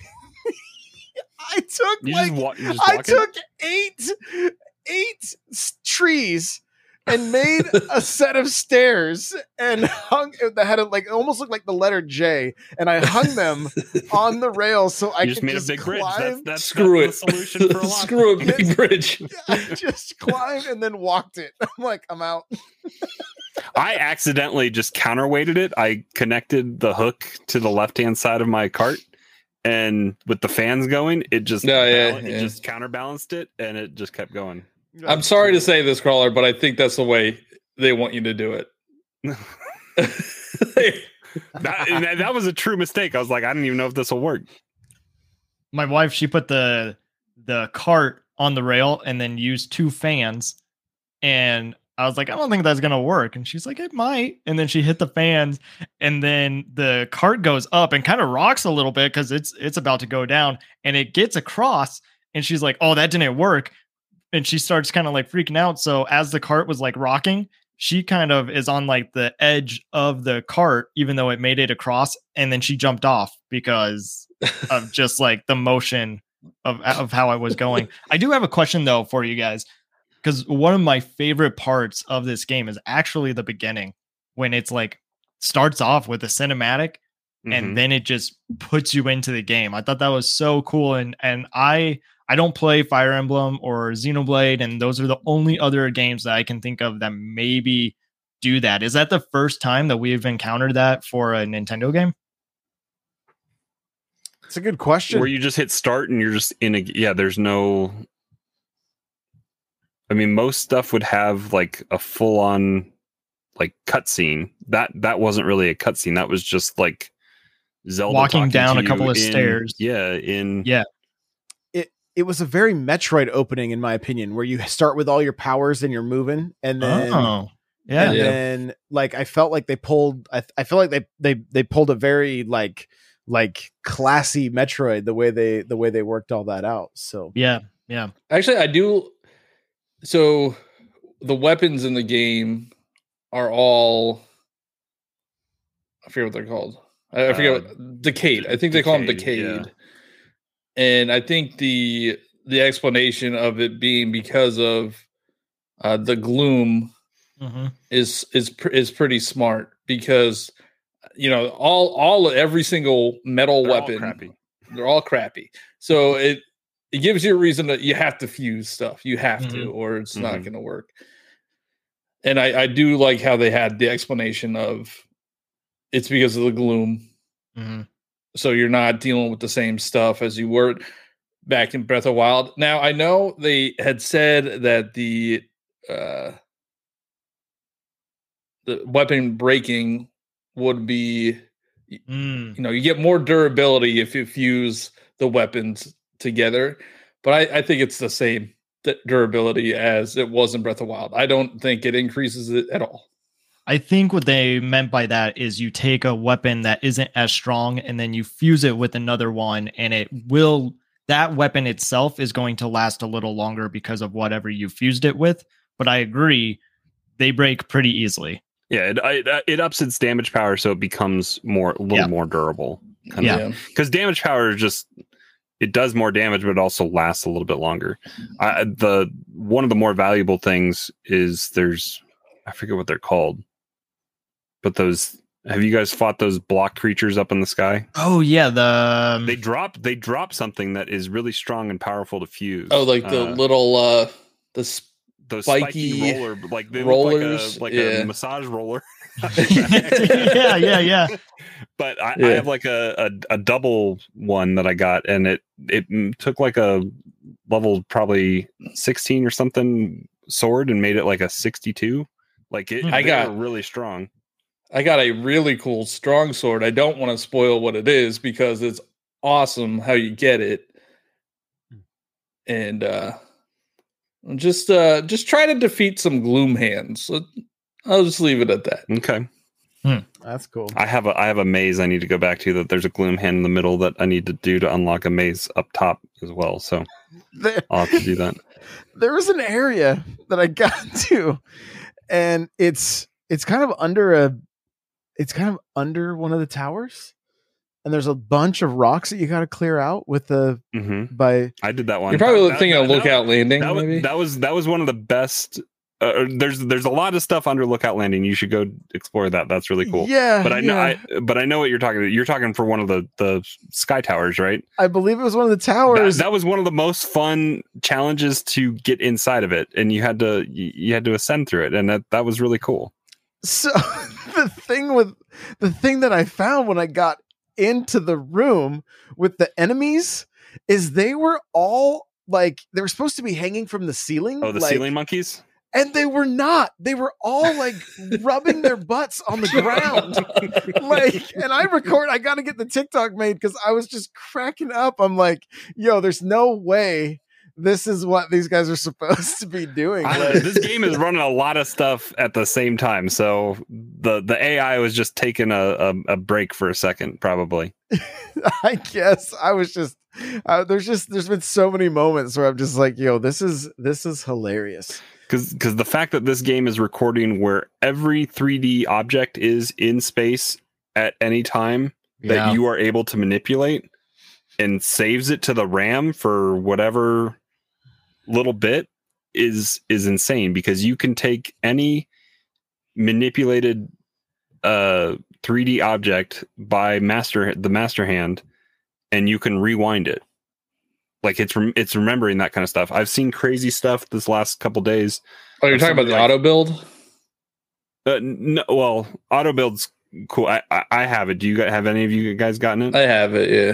I took You like just wa- you just I walking? took eight eight s- trees and made a set of stairs and hung that had a, like almost looked like the letter J, and I hung them on the rails so I You just could made just a big climb. bridge. That's, that's Screw that's it. the solution for a lot. Screw a big bridge. I just climbed and then walked it. I'm like, I'm out. I accidentally just counterweighted it. I connected the hook to the left-hand side of my cart, and with the fans going, it just No, yeah, balanced, yeah. it just counterbalanced it, and it just kept going. I'm sorry to say this, Crawler, but I think that's the way they want you to do it. that, and that, that was a true mistake. I was like, I don't even know if this will work. My wife, she put the the cart on the rail and then used two fans, and I was like, I don't think that's gonna work. And she's like, it might. And then she hit the fans, and then the cart goes up and kind of rocks a little bit because it's it's about to go down, and it gets across. And she's like, oh, that didn't work. And she starts kind of like freaking out. So as the cart was like rocking, she kind of is on like the edge of the cart, even though it made it across. And then she jumped off because of just like the motion of, of how I was going. I do have a question though for you guys, because one of my favorite parts of this game is actually the beginning, when it's like starts off with a cinematic Mm-hmm. and then it just puts you into the game. I thought that was so cool. And, and I, I don't play Fire Emblem or Xenoblade, and those are the only other games that I can think of that maybe do that. Is that the first time that we've encountered that for a Nintendo game? It's a good question. Where you just hit start and you're just in a yeah. There's no. I mean, most stuff would have like a full on like cutscene. That that wasn't really a cutscene. That was just like Zelda walking down to a couple you of in, stairs. Yeah, in yeah. It it was a very Metroid opening, in my opinion, where you start with all your powers and you're moving, and then oh yeah, and yeah. then like I felt like they pulled. I I feel like they they they pulled a very like like classy Metroid the way they the way they worked all that out. So yeah, yeah. Actually, I do. So the weapons in the game are all. I forget what they're called. I, I forget Uh, what Decade. I think they call them Decade, Decade. yeah. And I think the the explanation of it being because of uh, the gloom Mm-hmm. is is pr- is pretty smart, because you know all all every single metal They're all weapon crappy. they're all crappy. So it it gives you a reason that you have to fuse stuff. You have to, Mhm. or it's not Mhm. going to work. And I, I do like how they had the explanation of it's because of the gloom. Mm-hmm. So you're not dealing with the same stuff as you were back in Breath of the Wild. Now I know they had said that the uh, the weapon breaking would be, Mm. you know, you get more durability if you fuse the weapons together. But I, I think it's the same d- durability as it was in Breath of the Wild. I don't think it increases it at all. I think what they meant by that is you take a weapon that isn't as strong and then you fuse it with another one, and it will, that weapon itself is going to last a little longer because of whatever you fused it with. But I agree, they break pretty easily. Yeah, it, it it ups its damage power, so it becomes more a little Yeah. more durable. Yeah. Because damage power is just it does more damage, but it also lasts a little bit longer. I, the one of the more valuable things is there's I forget what they're called, but those have you guys fought those block creatures up in the sky? Oh yeah, the um, They drop they drop something that is really strong and powerful to fuse. Oh, like the Uh, little uh the sp- those spiky spiky roller, like they rollers, look like a like yeah. a massage roller. yeah, yeah, yeah. But I, Yeah. I have like a, a a double one that I got, and it it mm, took like a level probably sixteen or something sword and made it like a sixty-two. Like it, I they got- were really strong. I got a really cool strong sword. I don't want to spoil what it is because it's awesome how you get it. And uh just uh just try to defeat some gloom hands. So I'll just leave it at that. Okay. Hmm. That's cool. I have a I have a maze I need to go back to. That there's a gloom hand in the middle that I need to do to unlock a maze up top as well. So There, I'll have to do that. there was an area that I got to, and it's it's kind of under a, it's kind of under one of the towers, and there's a bunch of rocks that you got to clear out with the hmm by. I did that one. You're probably That- thinking that- of that- Lookout Landing, That was, maybe. that was that was one of the best. Uh, there's there's a lot of stuff under Lookout Landing. You should go explore that. That's really cool. Yeah, But I know yeah. I but I know what you're talking about. You're talking for one of the the sky towers, right? I believe it was one of the That, towers. that was one of the most fun challenges to get inside of it, and you had to you, you had to ascend through it, and that that was really cool. So the thing with the thing that I found when I got into the room with the enemies is they were all like they were supposed to be hanging from the ceiling. Oh, the like, ceiling monkeys. and they were not. They were all like rubbing their butts on the ground. Like, and I record, I got to get the TikTok made because I was just cracking up. I'm like, yo, there's no way this is what these guys are supposed to be doing. I- Like, this game is running a lot of stuff at the same time, so the the A I was just taking a, a, a break for a second, probably. I guess I was just, uh, there's just, there's been so many moments where I'm just like, yo, this is, this is hilarious. Because because the fact that this game is recording where every three D object is in space at any time that Yeah. you are able to manipulate and saves it to the RAM for whatever little bit is is insane, because you can take any manipulated uh three D object by master the master hand and you can rewind it. Like it's rem- it's remembering that kind of stuff. I've seen crazy stuff this last couple days. Oh, you're talking about the Like- auto build? Uh, no, well, auto build's cool. I, I I have it. Do you guys have any of you guys gotten it? I have it, yeah.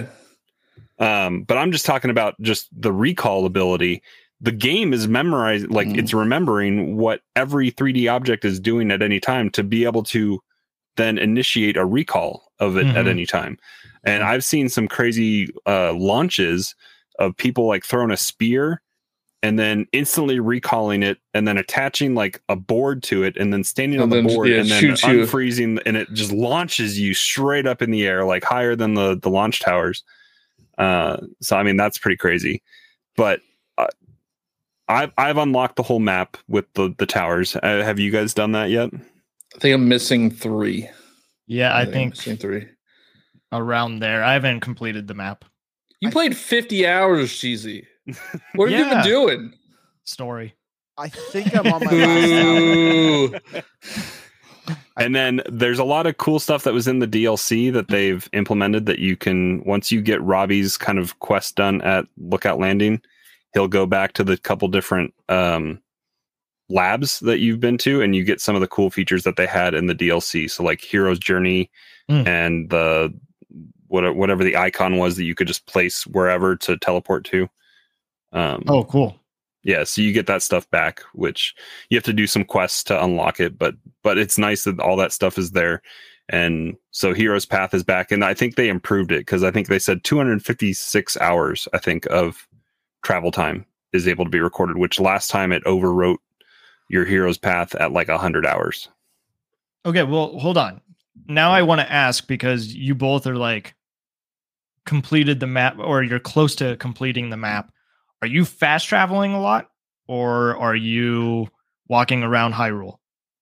Um, but I'm just talking about just the recall ability. The game is memorized, like Mm. it's remembering what every three D object is doing at any time to be able to then initiate a recall of it at Mhm. any time. And I've seen some crazy uh, launches of people like throwing a spear and then instantly recalling it and then attaching like a board to it and then standing And on the then, board yeah, and then shoot you. unfreezing, and it just launches you straight up in the air, like higher than the, the launch towers. Uh, so, I mean, that's pretty crazy. But uh, I've, I've unlocked the whole map with the, the towers. Uh, have you guys done that yet? I think I'm missing three. Yeah, I I'm think missing three. around there. I haven't completed the map You played fifty hours, Cheesy. What have you Yeah. been doing? story. I think I'm on my last hour. Ooh. And then there's a lot of cool stuff that was in the D L C that they've implemented that you can, once you get Robbie's kind of quest done at Lookout Landing, he'll go back to the couple different um, labs that you've been to, and you get some of the cool features that they had in the D L C. So like Hero's Journey Mm. and the what, whatever the icon was that you could just place wherever to teleport to. Um, Oh, cool. yeah, so you get that stuff back, which you have to do some quests to unlock it, but but it's nice that all that stuff is there. And so Hero's Path is back, and I think they improved it, because I think they said two hundred fifty-six hours, I think, of travel time is able to be recorded, which last time it overwrote your Hero's Path at like one hundred hours. Okay, well, hold on. Now I want to ask, because you both are like completed the map, or you're close to completing the map. Are you fast traveling a lot, or are you walking around Hyrule?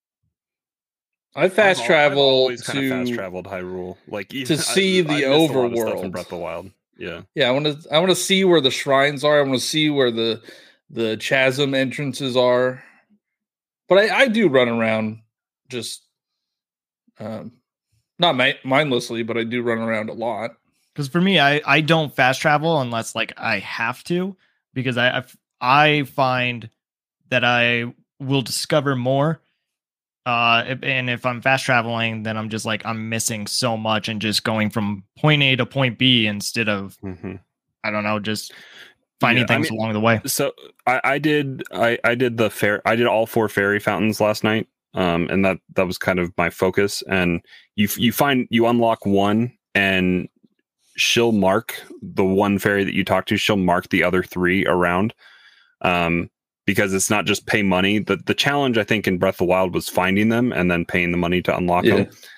I fast I've al- I've travel always kind of to fast traveled Hyrule, like to see the missed a lot of stuff in overworld. Breath of the Wild. Yeah, Yeah, I want to. I want to see where the shrines are. I want to see where the the chasm entrances are. But I, I do run around, just um, not mi- mindlessly, but I do run around a lot. Because for me, I I don't fast travel unless like I have to, because I I've- I find that I will discover more. Uh, if- and if I'm fast traveling, then I'm just like I'm missing so much and just going from point A to point B instead of mm-hmm. I don't know, just finding Yeah, I things mean- along the way. So I, I did I, I did the fair I did all four fairy fountains last night, um, and that that was kind of my focus. And you you find you unlock one, and she'll mark the one fairy that you talk to. She'll mark the other three around, um, because it's not just pay money. The the challenge I think in Breath of the Wild was finding them and then paying the money to unlock Yeah. them.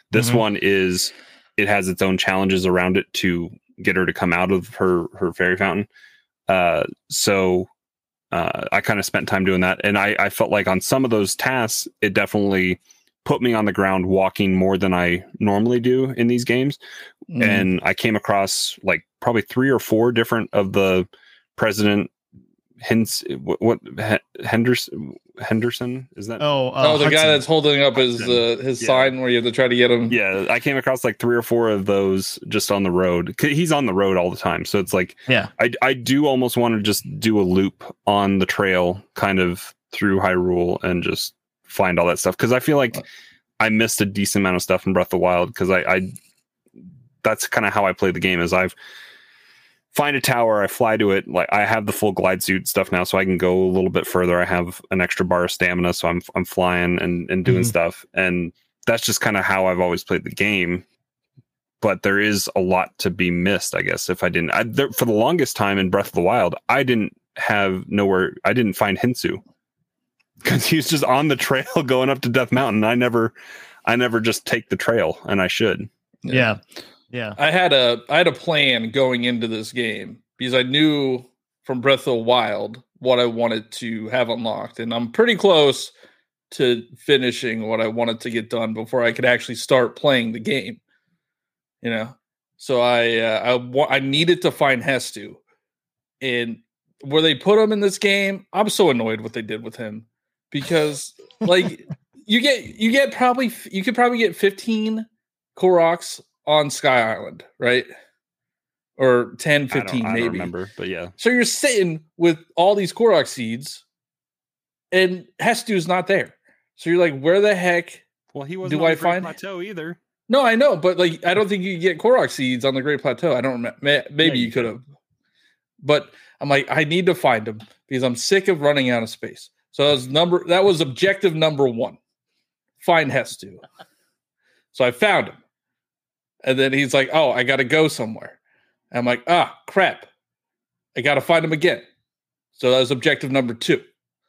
This Mhm. one is it has its own challenges around it to get her to come out of her her fairy fountain. Uh, so uh, I kind of spent time doing that, and I, I felt like on some of those tasks, it definitely put me on the ground walking more than I normally do in these games. Mm. And I came across like probably three or four different of the President Hens what, what Henderson Henderson is that? Oh, uh, oh, the Hudson. guy that's holding up his uh, his Yeah. sign where you have to try to get him. Yeah, I came across like three or four of those just on the road. 'Cause he's on the road all the time, so it's like Yeah. I I do almost want to just do a loop on the trail, kind of through Hyrule, and just find all that stuff because I feel like I missed a decent amount of stuff in Breath of the Wild because I, I that's kind of how I play the game. Is I've find a tower, I fly to it. Like I have the full glide suit stuff now, so I can go a little bit further. I have an extra bar of stamina, so I'm I'm flying and, and doing Mhm. stuff. And that's just kind of how I've always played the game. But there is a lot to be missed, I guess. If I didn't, I, there, for the longest time in Breath of the Wild, I didn't have nowhere. I didn't find Hinsu because he was just on the trail going up to Death Mountain. I never, I never just take the trail, and I should. Yeah. Yeah. I had a I had a plan going into this game because I knew from Breath of the Wild what I wanted to have unlocked, and I'm pretty close to finishing what I wanted to get done before I could actually start playing the game. You know, so I uh, I wa- I needed to find Hestu, and where they put him in this game, I'm so annoyed what they did with him because like you get you get probably you could probably get fifteen Koroks on Sky Island, right? Or ten, fifteen, I don't, I maybe. don't remember, but yeah. So you're sitting with all these Korok seeds, and Hestu's not there. So you're like, where the heck? Well, he wasn't Do on I the Great find- Plateau either. No, I know, but like, I don't think you could get Korok seeds on the Great Plateau. I don't remember. Maybe Yeah, you you could have. But I'm like, I need to find him because I'm sick of running out of space. So that was number. That was objective number one. Find Hestu. So I found him. And then he's like, oh, I got to go somewhere. And I'm like, ah, crap. I got to find him again. So that was objective number two.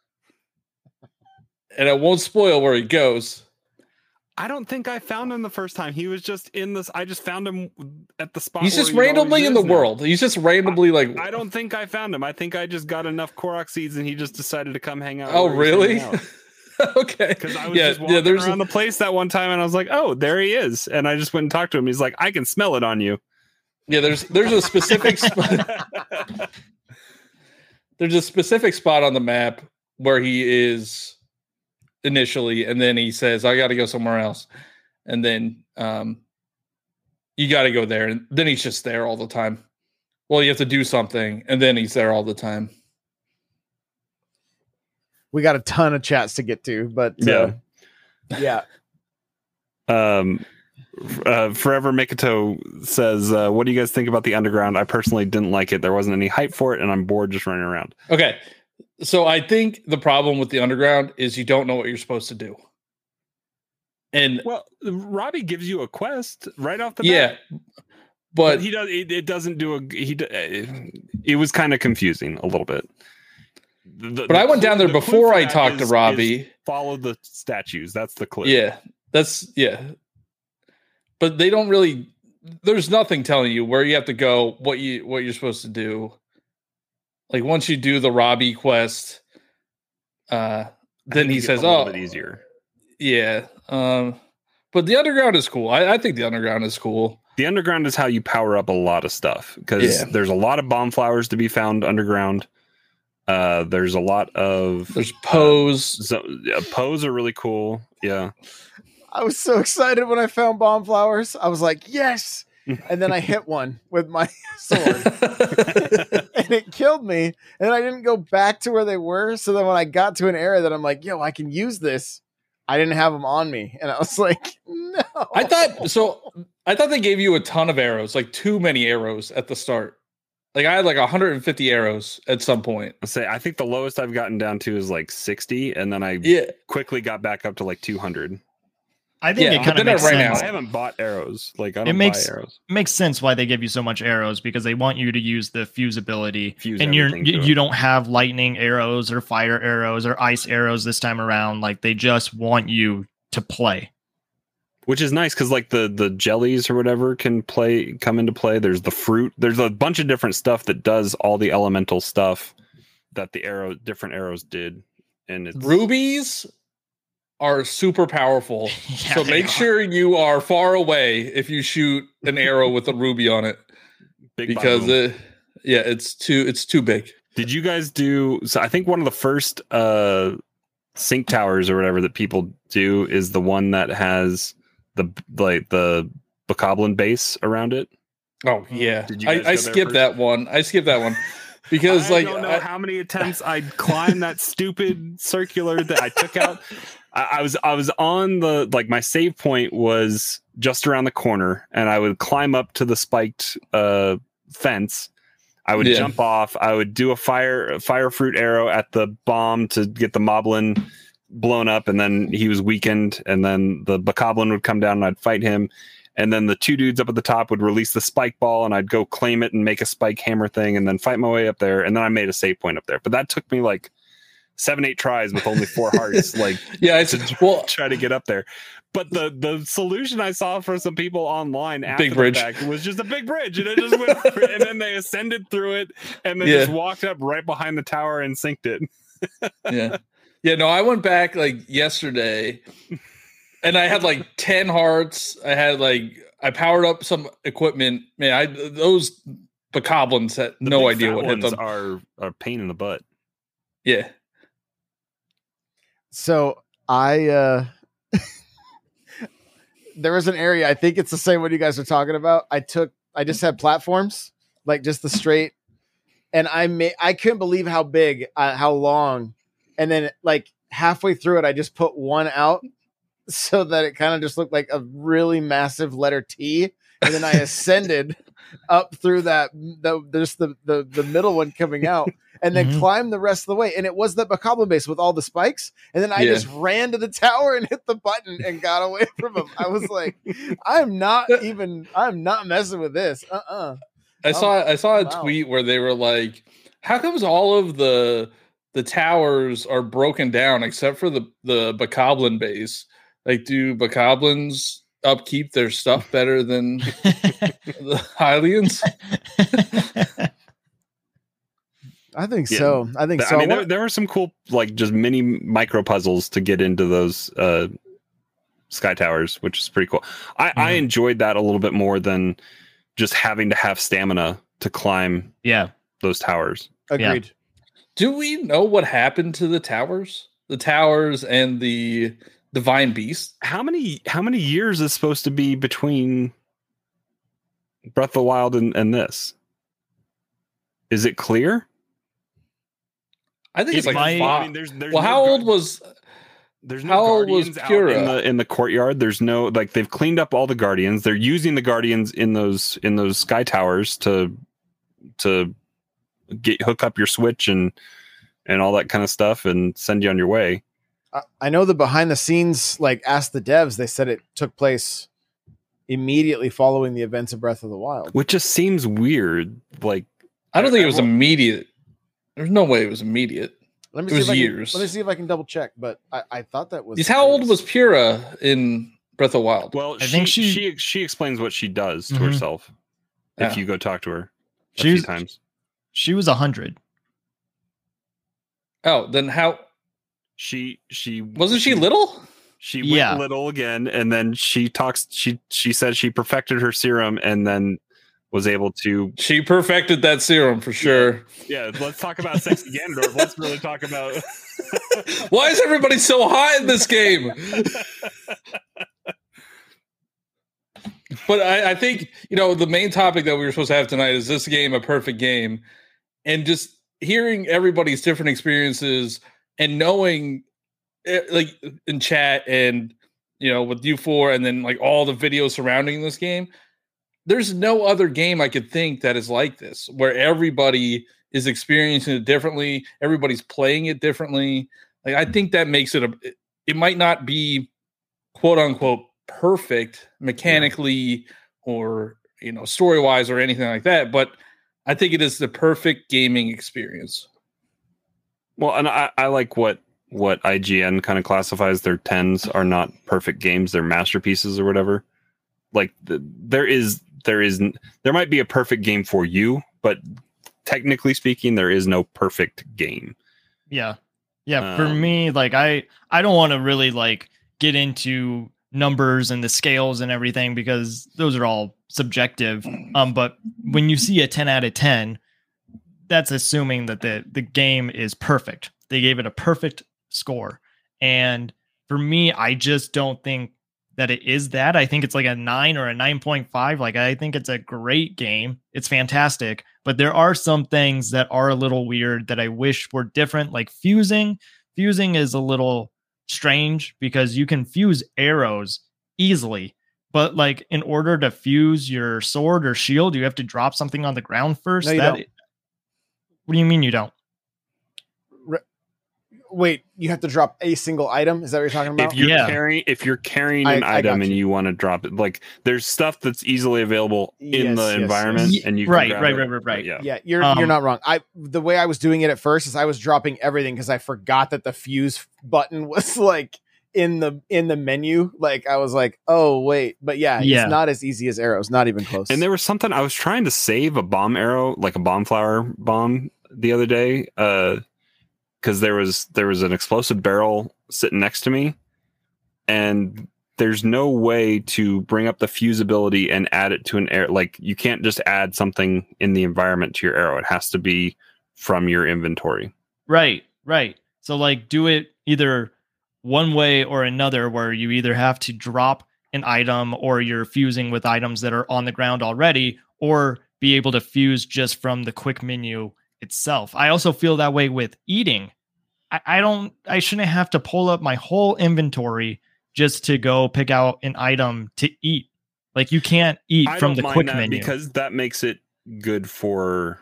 And I won't spoil where he goes. I don't think I found him the first time. He was just in this. I just found him at the spot. He's where just he randomly always in the is now. world. He's just randomly like, I don't think I found him. I think I just got enough Korok seeds and he just decided to come hang out. oh, where he was really? hanging out. Okay. Because I was Yeah, just walking yeah, there's around the place that one time and I was like, oh, there he is. And I just went and talked to him. He's like, I can smell it on you. Yeah, there's there's a specific spot. There's a specific spot on the map where he is initially, and then he says, I gotta go somewhere else. And then um you gotta go there, and then he's just there all the time. Well, you have to do something, and then he's there all the time. We got a ton of chats to get to, but uh, yeah. Um, uh, Forever Mikoto says, uh, what do you guys think about the underground? I personally didn't like it. There wasn't any hype for it, and I'm bored just running around. Okay. So I think the problem with the underground is you don't know what you're supposed to do. And Well, Robbie gives you a quest right off the yeah, bat. but, But he does. It, it doesn't do a. He. d- It was kind of confusing a little bit. The- but I went the- down there the clue before for I that talked to is- Robbie. is follow the statues. That's the clue. Yeah, that's yeah. But they don't really. There's nothing telling you where you have to go, what you what you're supposed to do. Like once you do the Robbie quest, uh, I then think he it gets says, a little "Oh, bit easier." yeah." Um, but the underground is cool. I, I think the underground is cool. The underground is how you power up a lot of stuff because Yeah. there's a lot of bomb flowers to be found underground. Uh, there's a lot of There's pose. so, yeah, pose are really cool. Yeah. I was so excited when I found bomb flowers. I was like, yes. And then I hit one with my sword and it killed me. And then I didn't go back to where they were. So then when I got to an area that I'm like, yo, I can use this, I didn't have them on me. And I was like, no. I thought so. I thought they gave you a ton of arrows, like too many arrows at the start. Like I had like one hundred fifty arrows at some point. I'll say I think the lowest I've gotten down to is like sixty, and then I Yeah, quickly got back up to like two hundred. I think Yeah, it kind but of then makes right sense. now- I haven't bought arrows. Like I It don't makes buy arrows. makes sense why they give you so much arrows because they want you to use the fuse ability, Fuse and you're everything you, to it. you don't have lightning arrows or fire arrows or ice arrows this time around. Like they just want you to play. Which is nice because like the the jellies or whatever can play come into play. There's the fruit. There's a bunch of different stuff that does all the elemental stuff that the arrow different arrows did. And it's... rubies are super powerful. Yeah, so they make are. sure you are far away if you shoot an arrow with a ruby on it. Big because boom. it, yeah, it's too it's too big. Did you guys do so? I think one of the first uh sync towers or whatever that people do is the one that has the like the bokoblin base around it. Oh yeah, Did you guys I, I go there skipped first? that one. I skipped that one because I like don't know I- how many attempts I'd climb that stupid circular that I took out. I, I was I was on the like my save point was just around the corner, and I would climb up to the spiked uh, fence. I would Yeah. jump off. I would do a fire fire fruit arrow at the bomb to get the moblin blown up, and then he was weakened. And then the bokoblin would come down, and I'd fight him. And then the two dudes up at the top would release the spike ball, and I'd go claim it and make a spike hammer thing, and then fight my way up there. And then I made a save point up there. But that took me like seven, eight tries with only four hearts. Like yeah, it's well, try to get up there. But the the solution I saw for some people online after Big the bridge. fact was just a big bridge, and it just went through, and then they ascended through it, and then Yeah. just walked up right behind the tower and synced it. yeah, yeah. No, I went back like yesterday, and I had like ten hearts. I had like I powered up some equipment. Man, I those bokoblins had The no big idea fat what hit ones them. are a pain in the butt. Yeah, So I uh there was an area, I think it's the same one you guys are talking about. I took I just had platforms, like just the straight, and I made I couldn't believe how big, uh, how long, and then like halfway through it, I just put one out so that it kind of just looked like a really massive letter T, and then I ascended up through that the there's the the the middle one coming out. And then Mhm. climbed the rest of the way. And it was the bokoblin base with all the spikes. And then I Yeah. just ran to the tower and hit the button and got away from him. I was like, I'm not even, I'm not messing with this. Uh-uh. I Oh, saw I saw a wow. tweet where they were like, "How comes all of the the towers are broken down except for the the bokoblin base? Like, do bokoblins upkeep their stuff better than the Hylians?" I think Yeah. so. I think I so. mean, I there, want- there were some cool, like, just mini micro puzzles to get into those uh, sky towers, which is pretty cool. I, I Mhm. enjoyed that a little bit more than just having to have stamina to climb Yeah. those towers. Agreed. Do we know what happened to the towers? The towers and the divine beast? How many how many years is supposed to be between Breath of the Wild and, and this? Is it clear? I think it's It like might- five. I mean, there's, there's well, no how guard- old was There's no how old was guardians out Pura? in the in the courtyard. There's no like they've cleaned up all the guardians. They're using the guardians in those in those sky towers to to get hook up your switch and and all that kind of stuff and send you on your way. I, I know the behind the scenes, like ask the devs, they said it took place immediately following the events of Breath of the Wild. Which just seems weird. Like I don't think it was I won't- immediate. There's no way it was immediate. Let me It see was if I years. Can, let me see if I can double check, but I, I thought that was. Because how old was Pura in Breath of the Wild? well, I she, think she she- she she explains what she does to Mhm. herself if Yeah. you go talk to her a few She's times. she was a hundred. Oh, then how She she wasn't she little? She went Yeah. little again, and then she talks. She she said she perfected her serum, and then was able to. She perfected that serum for sure. Yeah, let's talk about sexy Ganondorf. Let's really talk about. Why is everybody so hot in this game? But I, I think, you know, the main topic that we were supposed to have tonight is this game a perfect game? And just hearing everybody's different experiences and knowing, eh, like in chat and, you know, with you four and then like all the videos surrounding this game, there's no other game I could think that is like this, where everybody is experiencing it differently. Everybody's playing it differently. Like, I think that makes it a, it might not be quote unquote perfect mechanically or, you know, story wise or anything like that, but I think it is the perfect gaming experience. Well, and I, I like what what I G N kind of classifies their tens are not perfect games, they're masterpieces or whatever. Like the, there is there is there might be a perfect game for you, but technically speaking, there is no perfect game. Yeah. Yeah, Um, for me, like I I don't want to really like get into numbers and the scales and everything because those are all subjective. Um, but when you see a ten out of ten, that's assuming that the the game is perfect. They gave it a perfect score. And for me, I just don't think that it is that. I think it's like a nine or a nine point five. Like, I think it's a great game. It's fantastic. But there are some things that are a little weird that I wish were different, like fusing. Fusing is a little strange because you can fuse arrows easily. But like in order to fuse your sword or shield, you have to drop something on the ground first. No, you That- don't. What do you mean you don't? Wait, you have to drop a single item? Is that what you're talking about? If you're Yeah. carrying, if you're carrying I- an I item got and you. you want to drop it, like there's stuff that's easily available in Yes, the yes, environment, yes. and you can Right, grab right, it. right, right, right. Yeah, Yeah, you're Um, you're not wrong. I the way I was doing it at first is I was dropping everything because I forgot that the fuse button was like in the in the menu. Like I was like, oh wait, but yeah, Yeah. it's not as easy as arrows. Not even close. And there was something I was trying to save a bomb arrow, like a bomb flower bomb, the other day, uh, because there was there was an explosive barrel sitting next to me, and there's no way to bring up the fusibility and add it to an arrow. Like you can't just add something in the environment to your arrow. It has to be from your inventory. Right, right. So like do it either one way or another where you either have to drop an item or you're fusing with items that are on the ground already, or be able to fuse just from the quick menu itself. I also feel that way with eating. I, I don't I shouldn't have to pull up my whole inventory just to go pick out an item to eat. Like you can't eat I from don't the mind quick that menu. because that makes it good for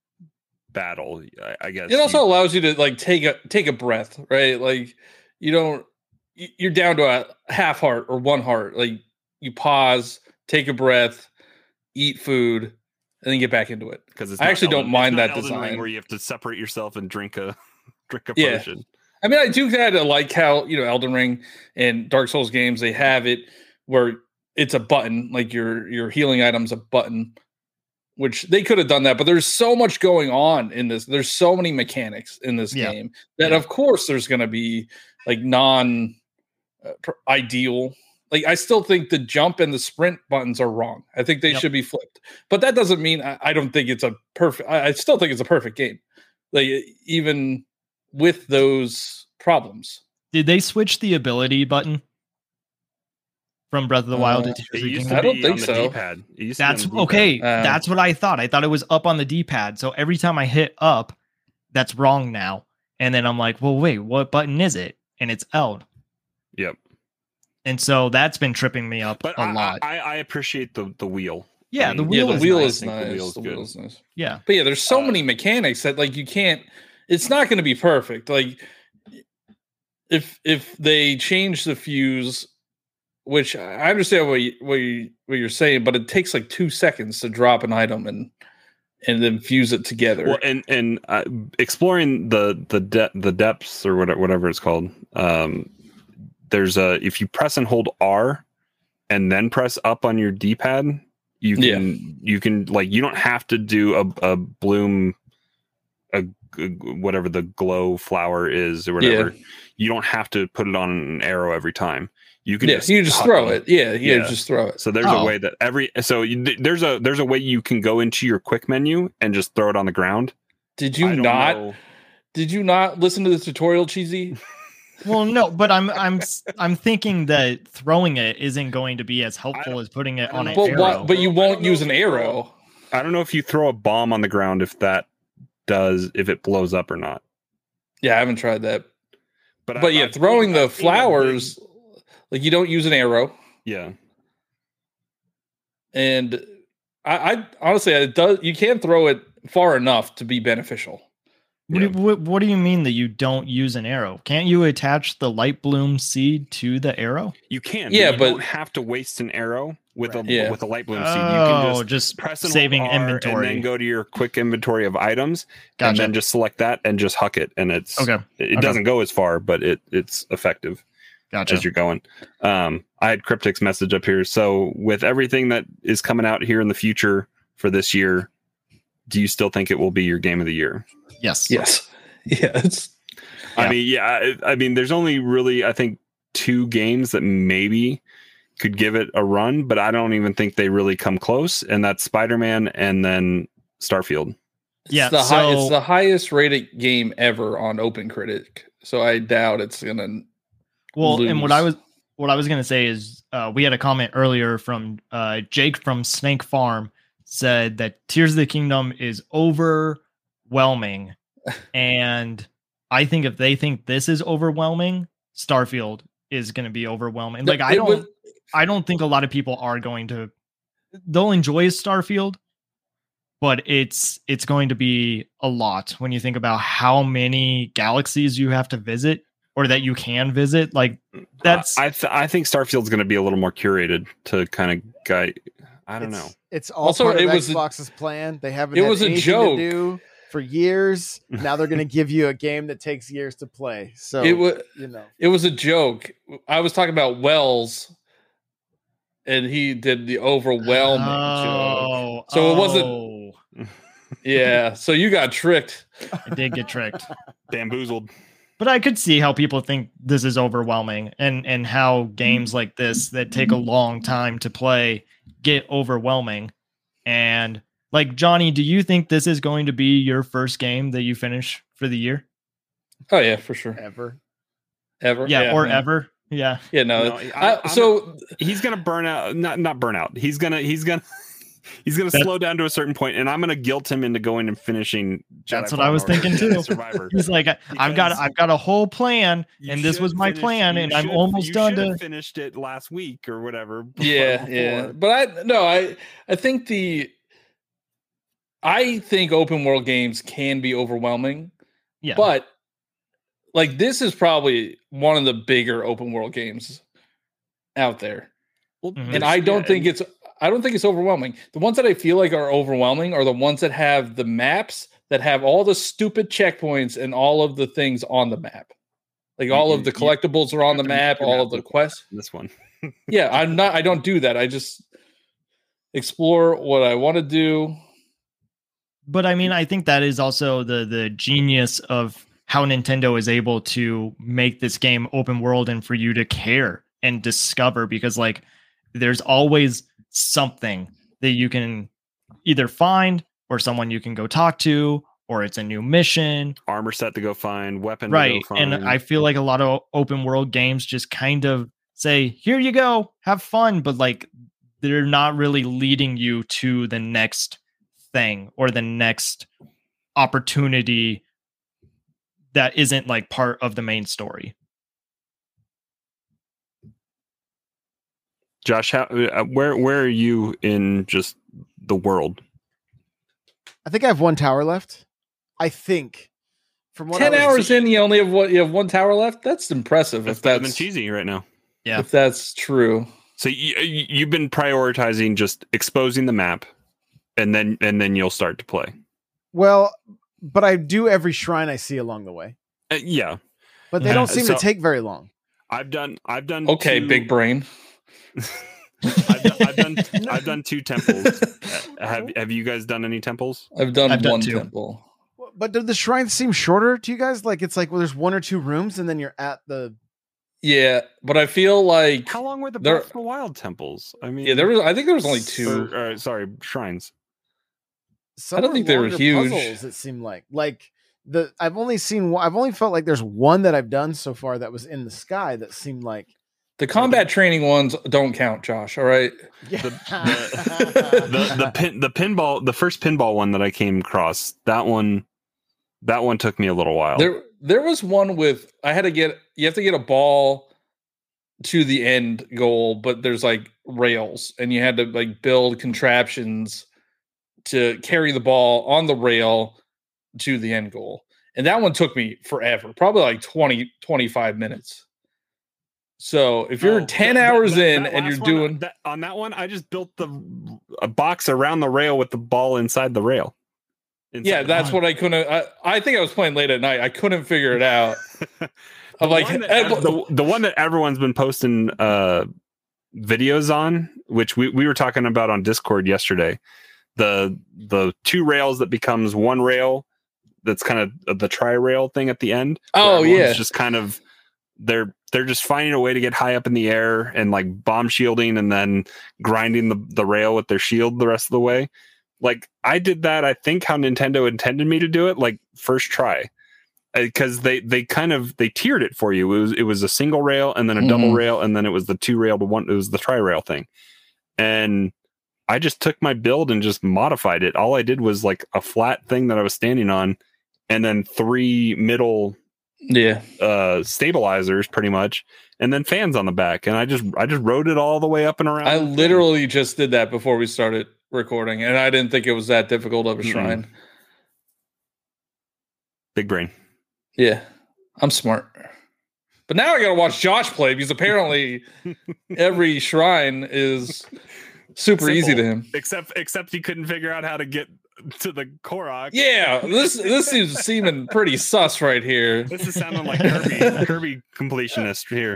battle. I, I guess It also You- allows you to like take a take a breath, right? Like you don't y- you're down to a half heart or one heart. Like you pause, take a breath, eat food, and then get back into it. because I actually don't mind it's not that Elden Ring design. where you have to separate yourself and drink a drink a Yeah. potion. I mean, I do kind of like how, you know, Elden Ring and Dark Souls games, they have it where it's a button, like your your healing item's a button, which they could have done that, but there's so much going on in this. There's so many mechanics in this Yeah. game that, of course, there's going to be like non uh, pr- ideal. Like, I still think the jump and the sprint buttons are wrong. I think they Yep. should be flipped, but that doesn't mean I, I don't think it's a perfect. I, I still think it's a perfect game, like even with those problems. Did they switch the ability button from Breath of the Wild Uh, to It Tears of the used Kingdom? to I don't be think on the so. D-pad. It used to be on That's the D-pad. okay. Uh, That's what I thought. I thought it was up on the D-pad. So every time I hit up, that's wrong now. And then I'm like, well, wait, what button is it? And it's L. Yep. And so that's been tripping me up But a I, lot. I, I appreciate the the wheel. yeah, I the mean, wheel yeah, the is wheel nice. is I think the nice. wheel's The good. wheel is nice. Yeah. But yeah, there's so Uh, many mechanics that like you can't. It's not going to be perfect. Like if if they change the fuse, which I understand what you, what you what you're saying, but it takes like two seconds to drop an item and and then fuse it together. Well, and and uh, exploring the the de- the depths or whatever whatever it's called. Um, there's a if you press and hold R, and then press up on your D-pad, you can Yeah. you can like you don't have to do a a bloom, a, a whatever the glow flower is or whatever. You don't have to put it on an arrow every time. You can yeah, just you just tuck throw them. it. Yeah, yeah, Yeah. just throw it. So there's Oh. a way that every so you, there's a there's a way you can go into your quick menu and just throw it on the ground. Did I you don't not? know. Did you not listen to the tutorial, Cheesy? Well, no, but I'm I'm I'm thinking that throwing it isn't going to be as helpful as putting it I on don't an know. But arrow. what? But you I won't don't know use if an you throw- arrow. I don't know if you throw a bomb on the ground if that does if it blows up or not. Yeah, I haven't tried that. But But I- yeah, I've throwing seen- the I've seen a big- flowers, like you don't use an arrow. yeah. And I, I honestly, it does. You can't throw it far enough to be beneficial. What, Yeah. do, what, what do you mean that you don't use an arrow? Can't you attach the light bloom seed to the arrow? You can. Yeah, but you but- don't have to waste an arrow with Right. a Yeah. with a light bloom seed. You can Oh, just, just press and saving hold R inventory. and then go to your quick inventory of items, and Gotcha. then just select that and just huck it, and it's Okay. It, it Okay. doesn't go as far, but it it's effective Gotcha. as you're going. Um, I had Cryptic's message up here. So with everything that is coming out here in the future for this year, do you still think it will be your game of the year? Yes. Yes. Yeah. It's, I Yeah. mean, yeah, I, I mean, there's only really, I think, two games that maybe could give it a run, but I don't even think they really come close. And that's Spider-Man and then Starfield. it's Yeah, the high, so- it's the highest rated game ever on OpenCritic. So I doubt it's gonna. Well, and what I lose. was what I was gonna say is uh, we had a comment earlier from uh, Jake from Snake Farm said that Tears of the Kingdom is overwhelming, and I think if they think this is overwhelming, Starfield is going to be overwhelming. Like I It don't, was- I don't think a lot of people are going to. They'll enjoy Starfield, but it's it's going to be a lot when you think about how many galaxies you have to visit or that you can visit. Like that's I th- I think Starfield's going to be a little more curated to kind of guide. I don't it's, know. It's all Also, part of it was a- Xbox's plan. They haven't it had was a anything joke. to do for years. Now they're going to give you a game that takes years to play. So It was you know, it was a joke. I was talking about Wells, and he did the overwhelming joke. oh, So it wasn't- oh, Yeah. So you got tricked. I did get tricked. Bamboozled. But I could see how people think this is overwhelming and and how games like this that take a long time to play get overwhelming. And like Johnny, do you think this is going to be your first game that you finish for the year? Oh yeah, for sure. ever. Ever. Yeah, or man. ever. Yeah. Yeah. No. No, I- I- I'm so He's going to burn out. Not not burn out. He's gonna he's gonna he's gonna That- slow down to a certain point, and I'm gonna guilt him into going and finishing. That's Jedi what I was Fallen Order thinking and too. Survivor. He's like, I- I've got Because I've got a whole plan, You and this was should my finish- plan, you and I'm should- almost you done should to. have finished it last week or whatever. before- yeah, yeah. before. But I no, I I think the I think open world games can be overwhelming, Yeah. but like this is probably one of the bigger open world games out there. Well, Mhm. And there's- I don't yeah, think it's I don't think it's overwhelming. The ones that I feel like are overwhelming are the ones that have the maps that have all the stupid checkpoints and all of the things on the map. Like all You- of the you- collectibles are on the have to map, make your all map of the look quests. this one. Yeah, I'm not I don't do that. I just explore what I want to do. But I mean, I think that is also the the genius of how Nintendo is able to make this game open world and for you to care and discover, because like there's always something that you can either find or someone you can go talk to, or it's a new mission. Armor set to go find, weapon Right. to go find. And I feel like a lot of open world games just kind of say, here you go, have fun, but like they're not really leading you to the next thing or the next opportunity that isn't like part of the main story. Josh, how, uh, where where are you in just the world? I think I have one tower left. I think from what Ten I was hours in, you only have what you have one tower left. That's impressive. That's if better than that's cheesy right now. Yeah. if that's true. So you, you- you've been prioritizing just exposing the map, and then and then you'll start to play. Well, but I do every shrine I see along the way. Uh, yeah, But they Yeah. don't seem So- to take very long. I've done. I've done. Okay, two- big brain. I've done. I've done, I've done two temples. Uh, have Have you guys done any temples? I've done I've done one two. temple. But do the shrines seem shorter to you guys? Like it's like well, there's one or two rooms, and then you're at the. Yeah, but I feel like How long were the There- Breath of the Wild temples? I mean, yeah, there was. I think there was only two. Or, uh, sorry, shrines. Some I don't are think they were longer huge. Puzzles, it seemed like like the I've only seen one. I've only felt like there's one that I've done so far that was in the sky that seemed like The combat training ones don't count, Josh. All right. yeah. the the pin the pinball the first pinball one that I came across, that one that one took me a little while. There, there was one with I had to get. You have to get a ball to the end goal, but there's like rails, and you had to like build contraptions to carry the ball on the rail to the end goal. And that one took me forever, probably like twenty, twenty-five minutes. So if you're Oh, ten that- hours that- in that and you're last one, doing that, on that one, I just built the a box around the rail with the ball inside the rail. Inside yeah, the that's ball. what I couldn't. I, I think I was playing late at night. I couldn't figure it out. The I'm like, one that eh, ev- the, the one that everyone's been posting uh, videos on, which we, we were talking about on Discord yesterday. The the two rails that becomes one rail. That's kind of the tri-rail thing at the end. Oh, everyone's yeah. just kind of they're they're just finding a way to get high up in the air and like bomb shielding and then grinding the, the rail with their shield the rest of the way. Like I did that, I think how Nintendo intended me to do it, like first try. Because they they kind of they tiered it for you. It was it was a single rail and then a Mhm. double rail and then it was the two rail to one. It was the tri-rail thing, and I just took my build and just modified it. All I did was like a flat thing that I was standing on, and then three middle yeah. uh, stabilizers, pretty much, and then fans on the back. And I just I just rode it all the way up and around. I the thing. literally just did that before we started recording, and I didn't think it was that difficult of a Mm-mm. shrine. Big brain. Yeah, I'm smart. But now I gotta watch Josh play because apparently every shrine is super easy Simple. to him. Except except he couldn't figure out how to get to the Korok. Yeah, this this seems seeming pretty sus right here. This is sounding like Kirby Kirby completionist here.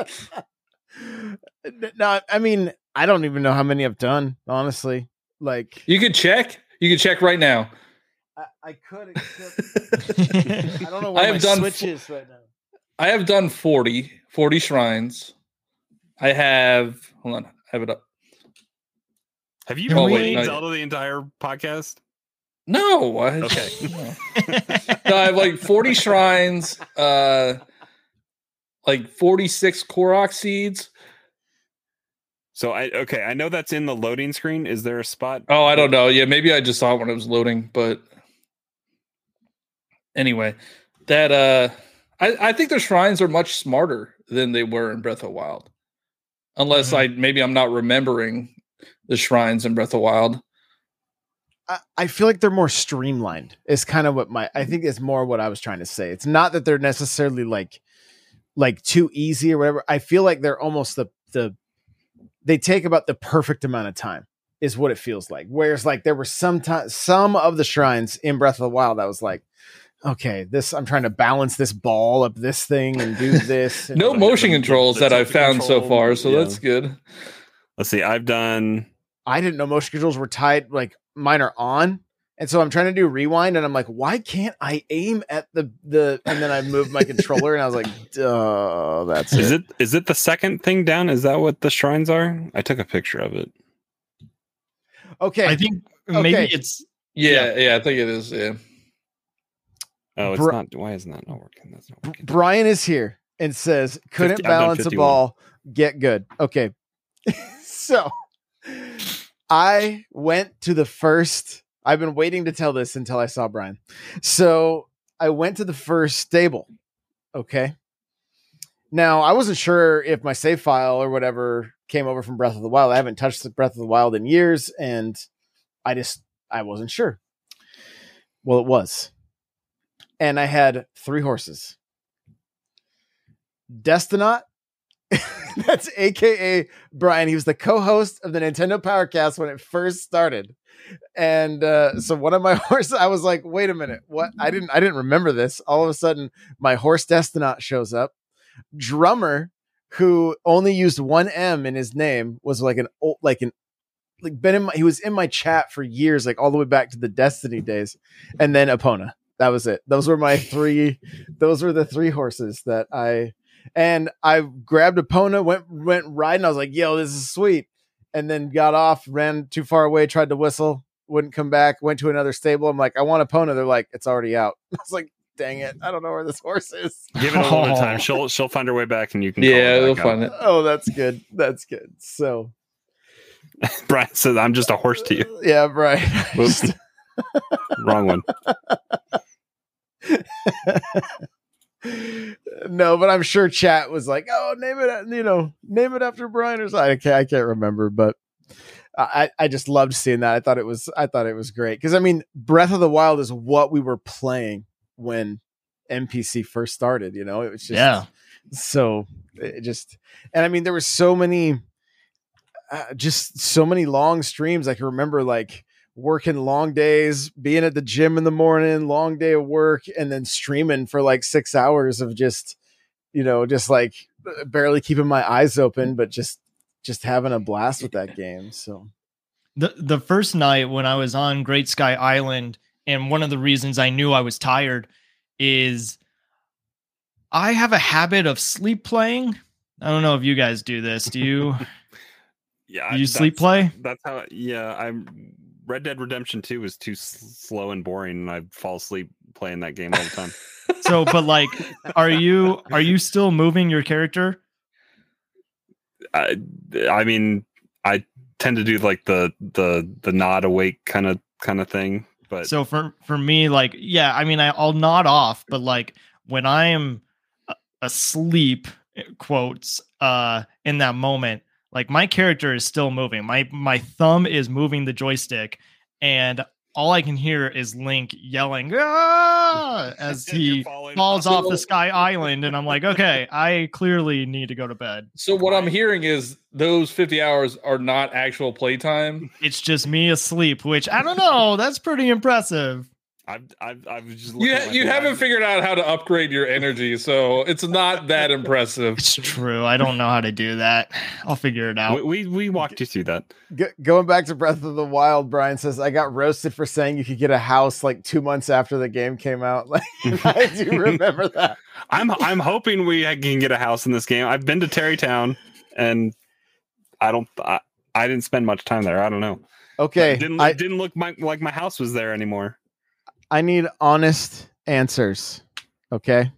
No, I mean, I don't even know how many I've done, honestly. Like, You could check. You could check right now. I, I could, except I don't know I where have my done switch fo- is right now. I have done forty, forty shrines. I have hold on, I have it up. Have you Can been we- playing no, Zelda the entire podcast? No, I, Okay. no, I have like forty shrines, uh like forty-six Korok seeds. So I okay, I know that's in the loading screen. Is there a spot? Oh, I don't know. Yeah, maybe I just saw it when it was loading, but anyway, that uh I, I think the shrines are much smarter than they were in Breath of the Wild. Unless Mhm. I maybe I'm not remembering the shrines in Breath of the Wild. I, I feel like they're more streamlined. Is kind of what my I think is more what I was trying to say. It's not that they're necessarily like like too easy or whatever. I feel like they're almost the the they take about the perfect amount of time is what it feels like. Whereas like there were some time, some of the shrines in Breath of the Wild that was like, okay, this I'm trying to balance this ball up this thing and do this. And No like, motion the- controls the that I've tilted found so control, far, so yeah. that's good. Let's see. I've done I didn't know motion controls were tied, like mine are on. And so I'm trying to do rewind and I'm like, why can't I aim at the, the, and then I moved my controller and I was like, duh, that's Is it. it is it the second thing down? Is that what the shrines are? I took a picture of it. Okay. I think maybe Okay. it's Yeah, yeah, I think it is. Yeah. Oh, it's Br- not. Why is that not working? That's not working. Brian is here and says, couldn't fifty I've done balance a fifty-one. ball, get good. Okay. So I went to the first, I've been waiting to tell this until I saw Brian. So I went to the first stable. Okay. Now I wasn't sure if my save file or whatever came over from Breath of the Wild. I haven't touched the Breath of the Wild in years and I just, I wasn't sure. Well, it was. And I had three horses. Destinaut, that's A K A Brian. He was the co-host of the Nintendo Powercast when it first started. And uh, so one of my horses, I was like, wait a minute, what? I didn't I didn't remember this. All of a sudden, my horse Destinaut shows up. Drummer, who only used one M in his name, was like an old, like an like been in my, he was in my chat for years, like all the way back to the Destiny days. And then Epona. That was it. Those were my three. Those were the three horses that I, and I grabbed Epona, went went riding. I was like, "Yo, this is sweet," and then got off, ran too far away, tried to whistle, wouldn't come back. Went to another stable. I'm like, "I want Epona." They're like, "It's already out." I was like, "Dang it! I don't know where this horse is." Give it a little bit of time. She'll she'll find her way back, and you can. Yeah, call they'll it back find up. it. Oh, that's good. That's good. So Brian says, "I'm just a horse to you." yeah, right. Whoops. Wrong one. No, but I'm sure chat was like, "Oh, name it, you know, name it after Brian or something." I can't, I can't remember, but I, I just loved seeing that. I thought it was, I thought it was great because I mean, Breath of the Wild is what we were playing when N P C first started. You know, it was just Yeah. so it just, and I mean, there were so many, uh, just so many long streams. I can remember like working long days, being at the gym in the morning, long day of work, and then streaming for like six hours of just, you know, just like barely keeping my eyes open, but just, just having a blast with that game. So the the first night when I was on Great Sky Island, and one of the reasons I knew I was tired is I have a habit of sleep playing. I don't know if you guys do this. Do you? Yeah, do you sleep play? That's how. Yeah, I'm. Red Dead Redemption two is too s- slow and boring, and I fall asleep playing that game all the time. So, but like, are you are you still moving your character? I, I mean, I tend to do like the the the nod awake kind of kind of thing. But so for for me, like, yeah, I mean, I, I'll nod off, but like when I am asleep, quotes, uh, in that moment, like my character is still moving. My my thumb is moving the joystick, and all I can hear is Link yelling "Ah!" as he falls off the Sky Island, and I'm like, okay, I clearly need to go to bed. So what I'm hearing is those fifty hours are not actual playtime. It's just me asleep, which I don't know. That's pretty impressive. I've I've, I've just you ha- you haven't figured out how to upgrade your energy, so it's not that impressive. It's true. I don't know how to do that. I'll figure it out. We we, we walked you through that. G- going back to Breath of the Wild, Brian says I got roasted for saying you could get a house like two months after the game came out. Like I do remember that. I'm I'm hoping we can get a house in this game. I've been to Terrytown, and I don't. I, I didn't spend much time there. I don't know. Okay, it didn't I, didn't look my, like my house was there anymore. I need honest answers. Okay.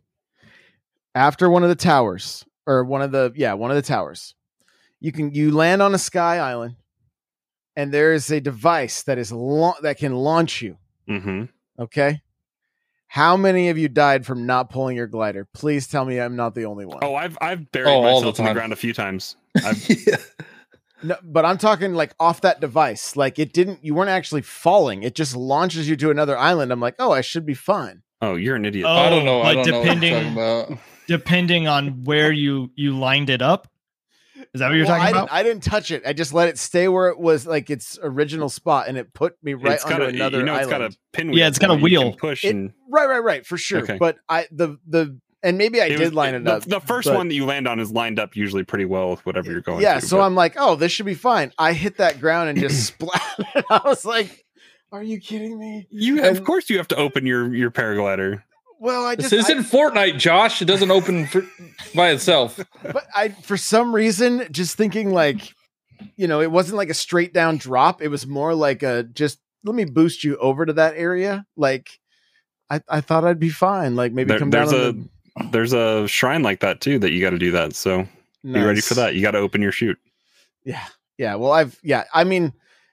After one of the towers, or one of the, yeah, one of the towers, you can, you land on a sky island, and there is a device that is la- that can launch you. Mm-hmm. Okay. How many of you died from not pulling your glider? Please tell me I'm not the only one. Oh, I've I've buried Oh, all myself the in the time. ground a few times. I've, Yeah. No, but I'm talking like off that device. Like it didn't, you weren't actually falling. It just launches you to another island. I'm like, oh, I should be fine. oh, you're an idiot. Oh, I don't know. I but don't know what you're depending- talking about. Depending on where you you lined it up. Is that what you're Well, talking I about? Didn't, I didn't touch it. I just let it stay where it was, like its original spot, and it put me right it's got under a, another you know, it's island. got a pinwheel. Yeah, it's got a that you can wheel. push It- and right, right, right, for sure. Okay. But I the the and maybe I it did was- line it the, up. The first but- one that you land on is lined up usually pretty well with whatever you're going. yeah. to, So but- I'm like, oh, this should be fine. I hit that ground and just splat. And I was like, are you kidding me? you have, of and- course you have to open your your paraglider. Well, I This just I, isn't Fortnite, Josh. It doesn't open for, by itself. but I for some reason just thinking like, you know, it wasn't like a straight down drop. It was more like a just let me boost you over to that area. Like I, I thought I'd be fine. Like maybe There- come down. there's a on the, there's a shrine like that too that you got to do that. So be ready for Nice. that. You got to open your chute. Yeah. Yeah. Well, I've, yeah. I mean,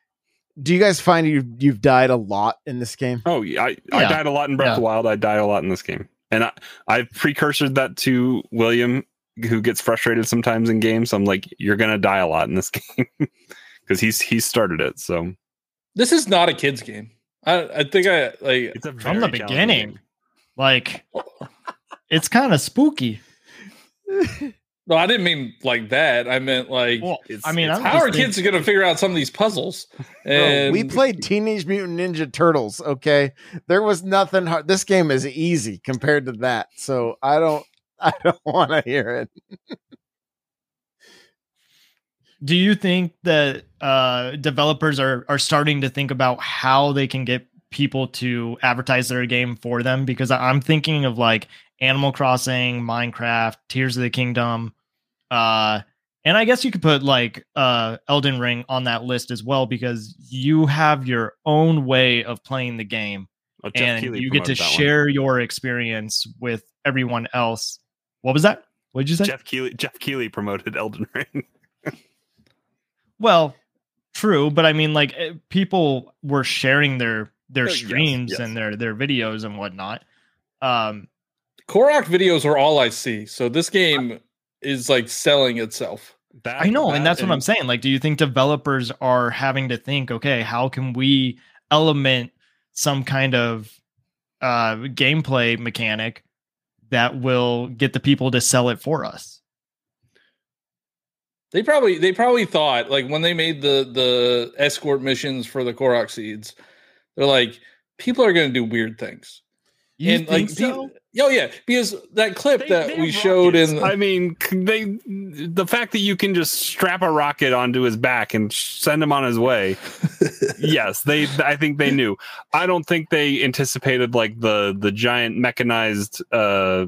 do you guys find you you've died a lot in this game? Oh, yeah, I, I Yeah. died a lot in Breath Yeah. of the Wild. I died a lot in this game. And I, I've precursored that to William, who gets frustrated sometimes in games. I'm like, you're going to die a lot in this game because he's he's started it. So This is not a kid's game. I, I think I like. it's a From the very challenging beginning. game. Like, it's kind of spooky. No, I didn't mean like that. I meant like. Well, It's- I mean, it's- I'm How just are kids thinking- going to figure out some of these puzzles? Bro, And we played Teenage Mutant Ninja Turtles. Okay. There was nothing hard. This game is easy compared to that. So I don't, I don't want to hear it. Do you think that uh, developers are are starting to think about how they can get people to advertise their game for them? Because I- I'm thinking of like Animal Crossing, Minecraft, Tears of the Kingdom, uh, and I guess you could put like uh, Elden Ring on that list as well, because you have your own way of playing the game, Oh, Jeff and Keighley you get to promoted that one. share your experience with everyone else. What was that? What did you say? Jeff Keighley, Jeff Keighley promoted Elden Ring. Well, true, but I mean, like eh, people were sharing their their Oh, yes, streams yes. and their their videos and whatnot. Um, Korok videos are all I see. So this game is like selling itself. That, I know, that and that's what I'm saying. Like, do you think developers are having to think, okay, how can we element some kind of uh, gameplay mechanic that will get the people to sell it for us. They probably they probably thought, like, when they made the the escort missions for the Korok seeds, they're like, people are going to do weird things. You and think like, so? pe- oh yeah, because that clip They- that they we have showed rockets. in, the, I mean, they the fact that you can just strap a rocket onto his back and send him on his way. Yes, they. I think they knew. I don't think they anticipated like the the giant mechanized uh,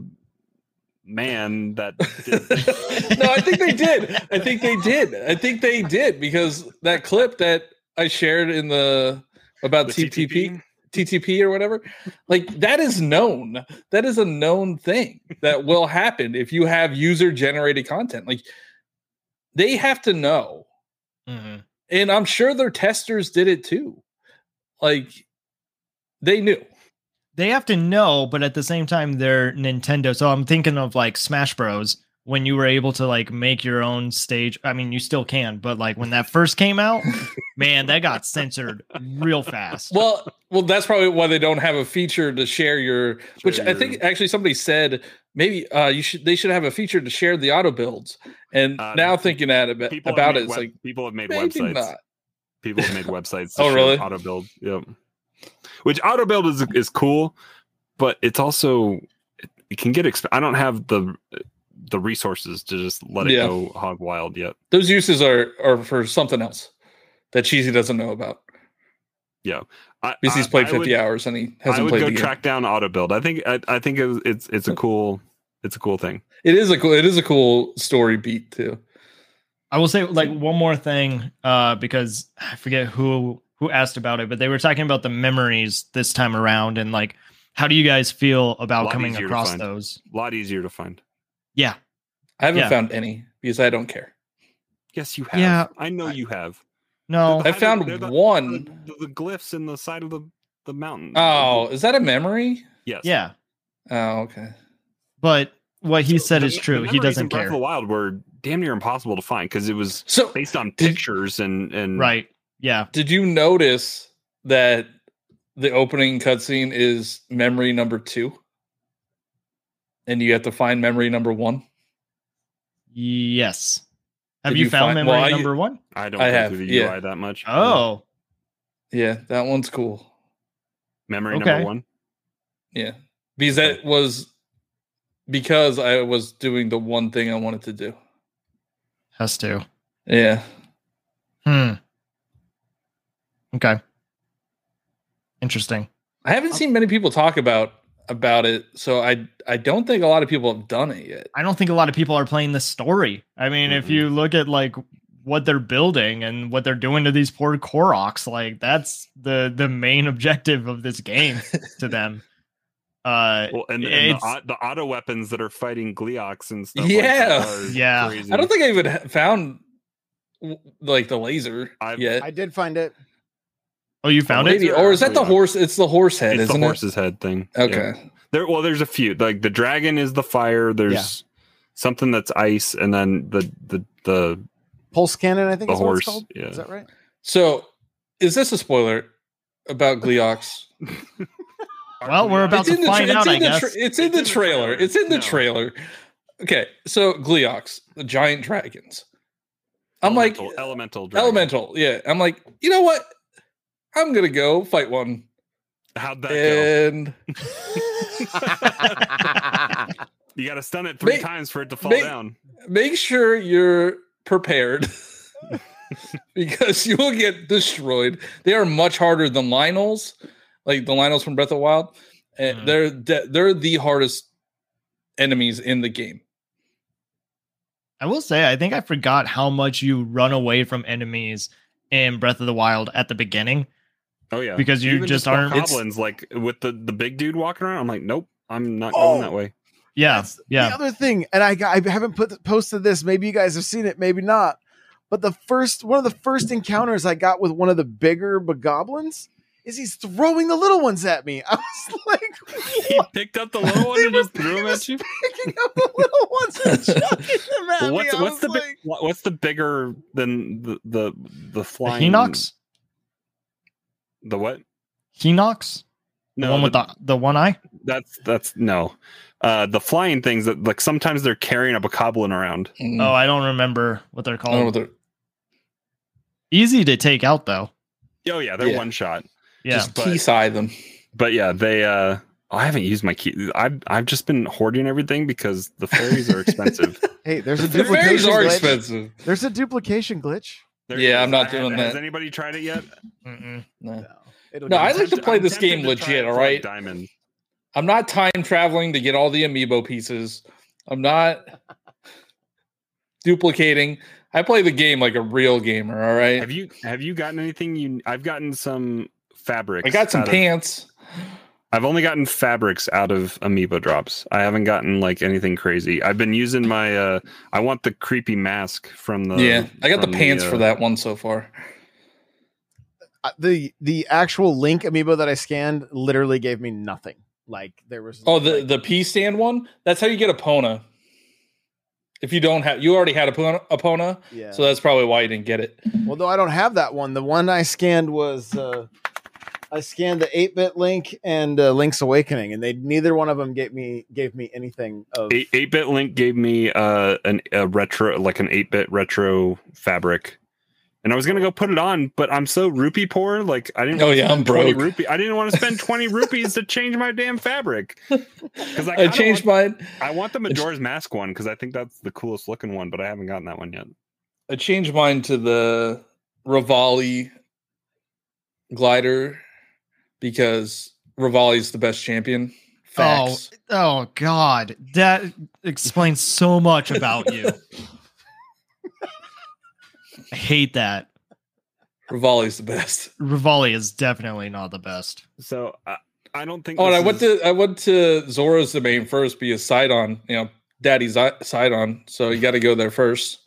man that. Did. no, I think they did. I think they did. I think they did because that clip that I shared in the about The T T P. T T P? T T P or whatever, like that is known. That is a known thing that will happen if you have user generated content. Like they have to know, Mm-hmm. and I'm sure their testers did it too. Like they knew. They have to know, but at the same time, they're Nintendo. So I'm thinking of like Smash Bros. When you were able to like make your own stage. I mean, you still can, but like when that first came out, man, that got censored real fast. Well, well, that's probably why they don't have a feature to share your. Which Share I your- think actually somebody said maybe uh, you should. They should have a feature to share the auto builds. And Uh, now thinking at about, People have about made it, it's web- like people have made maybe websites. not. People have made websites. To Oh, show really? Auto build. Yep. Which auto build is is cool, but it's also it, it can get. Exp- I don't have the the resources to just let it Yeah. go hog wild yet. Those uses are are for something else that Cheesy doesn't know about. Yeah, I, Because he's I- played I fifty would- hours and he I hasn't would played go the game. track down auto build. I think I, I think it's, it's it's a cool it's a cool thing. It is a cool. It is a cool story beat too. I will say like one more thing, uh, because I forget who who asked about it, but they were talking about the memories this time around, and like, how do you guys feel A about lot coming easier to across find. those? A lot easier to find. Yeah, I haven't Yeah. found any because I don't care. Yes, you have. Yeah. I know you have. no, They're I the- found they're the- one. The, the glyphs in the side of the the mountain. Oh, is that a memory? yes. yeah, Oh, okay. but what he said The- is the true. He memories in doesn't Breath care. of the Wild were damn near impossible to find because it was So based on Did- pictures and and Right? Yeah. did you notice that the opening cutscene is memory number two, and you have to find memory number one? Yes. Have Did you, you found find- memory well, I- number one? I don't I go have, through the yeah. U I that much. Oh, Yeah, that one's cool. Memory Okay. number one. Yeah, because that was because I was doing the one thing I wanted to do. has to. Yeah. Hmm. Okay. Interesting. I haven't seen many people talk about about it, so I I don't think a lot of people have done it yet. I don't think a lot of people are playing the story. I mean, if Mm-mm. you look at like what they're building and what they're doing to these poor Koroks, like that's the the main objective of this game to them. Uh, Well, and, and the, it's- au- the auto weapons that are fighting Gleox and stuff. Yeah. like that are Yeah. crazy. I don't think I even ha- found w- like the laser I've- yet. I did find it. oh, you found Maybe, it? or is that the Yeah. horse? It's the horse head, It's the isn't horse's head thing. it? Okay. Yeah. There, well, there's a few. Like the dragon is the fire. There's something that's ice, and then the the the Pulse cannon, I think The is what horse, it's called. yeah. Is that right? So, is this a spoiler about Gleox? Well, we're about It's to in the find tra- out, it's I in the guess. tra- it's in the trailer. It's in the No. trailer. Okay, so Gleox, the giant dragons. I'm like elemental, elemental. Dragon. elemental. Yeah, I'm like, you know what? I'm gonna go fight one, How'd that go? and You got to stun it three Make- times for it to fall make- down. make sure you're prepared because you will get destroyed. They are much harder than Lionels, like the Lionels from Breath of the Wild. And Mhm. they're de- they're the hardest enemies in the game. I will say, I think I forgot how much you run away from enemies in Breath of the Wild at the beginning. Oh yeah, Because you Even just the aren't- goblins like with the the big dude walking around. I'm like, nope, I'm not Oh. going that way. Yeah, That's yeah. The other thing, and I got, I haven't put posted this. Maybe you guys have seen it, maybe not. But the first one of the first encounters I got with one of the bigger bogoblins is he's throwing the little ones at me. I was like, He picked up the little one They and were- just threw he him was at you. picking up the little ones and chucking them at Well, what's me. I what's was the big, like, what- what's the bigger than the the the The flying Hinox? The what? Hinox? The one with the, the one eye? That's that's no. Uh, the flying things that like sometimes they're carrying a bokoblin around. Mm. Oh, I don't remember what they're called. What they're... Easy to take out though. Oh yeah, they're yeah. one shot. Yeah, just key side them. But yeah, they. Uh, I haven't used my key. I've I've just been hoarding everything because the fairies are expensive. Hey, there's a the fairies duplication are glitch. expensive. There's a duplication glitch. There yeah, is. I'm not I doing have, that. Has anybody tried it yet? Mm-mm. No, no. no I like to play I'm this game legit. All right, Diamond. I'm not time traveling to get all the amiibo pieces. I'm not duplicating. I play the game like a real gamer. All right. Have you have you gotten anything? You I've gotten some fabrics. I got some out pants. Of, I've only gotten fabrics out of amiibo drops. I haven't gotten like anything crazy. I've been using my. uh I want the creepy mask from the. Yeah, I got the from pants the, uh, for that one so far. Uh, the the actual Link amiibo that I scanned literally gave me nothing. Like there was. Oh, the like, the P stand one. That's how you get Epona. If you don't have, you already had Epona, Epona, yeah. So that's probably why you didn't get it. Well, though I don't have that one. The one I scanned was uh, I scanned the eight-bit Link and uh, Link's Awakening, and they neither one of them gave me gave me anything of eight eight-bit Link gave me uh an a retro like an eight-bit retro fabric. And I was gonna go put it on, but I'm so rupee poor. Like I didn't. Oh yeah, I'm broke. Rupee. I didn't want to spend twenty rupees to change my damn fabric. Because I, I changed want, mine. I want the Majora's Mask one because I think that's the coolest looking one, but I haven't gotten that one yet. I changed mine to the Rivali glider because Rivali's the best champion. Facts. Oh, oh God, that explains so much about you. I hate that. Rivali's the best. Rivali is definitely not the best. So uh, I don't think. Oh, and I is... went to I went to Zora's domain first, be a side on, you know, Daddy's side on. So you got to go there first.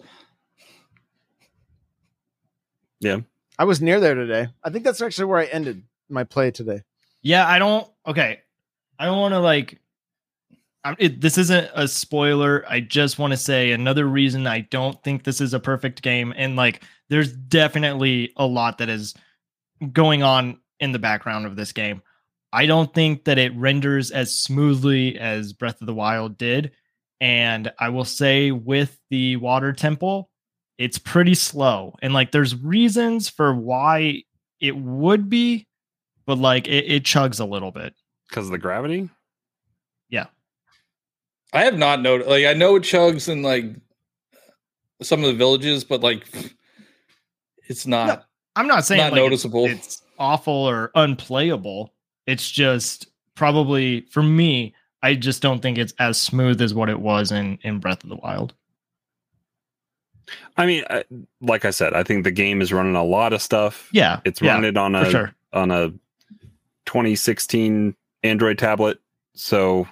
Yeah, I was near there today. I think that's actually where I ended my play today. Yeah, I don't. Okay, I don't want to like. I'm, it, this isn't a spoiler. I just want to say another reason I don't think this is a perfect game. And like, there's definitely a lot that is going on in the background of this game. I don't think that it renders as smoothly as Breath of the Wild did. And I will say with the water temple, it's pretty slow. And like, there's reasons for why it would be, but like it, it chugs a little bit. Because of the gravity? Yeah. I have not noticed. Like I know it chugs in like some of the villages, but like it's not. No, I'm not saying not like noticeable. It's, it's awful or unplayable. It's just probably for me. I just don't think it's as smooth as what it was in in Breath of the Wild. I mean, I, like I said, I think the game is running a lot of stuff. Yeah, it's yeah, running on a sure. on a twenty sixteen Android tablet. So.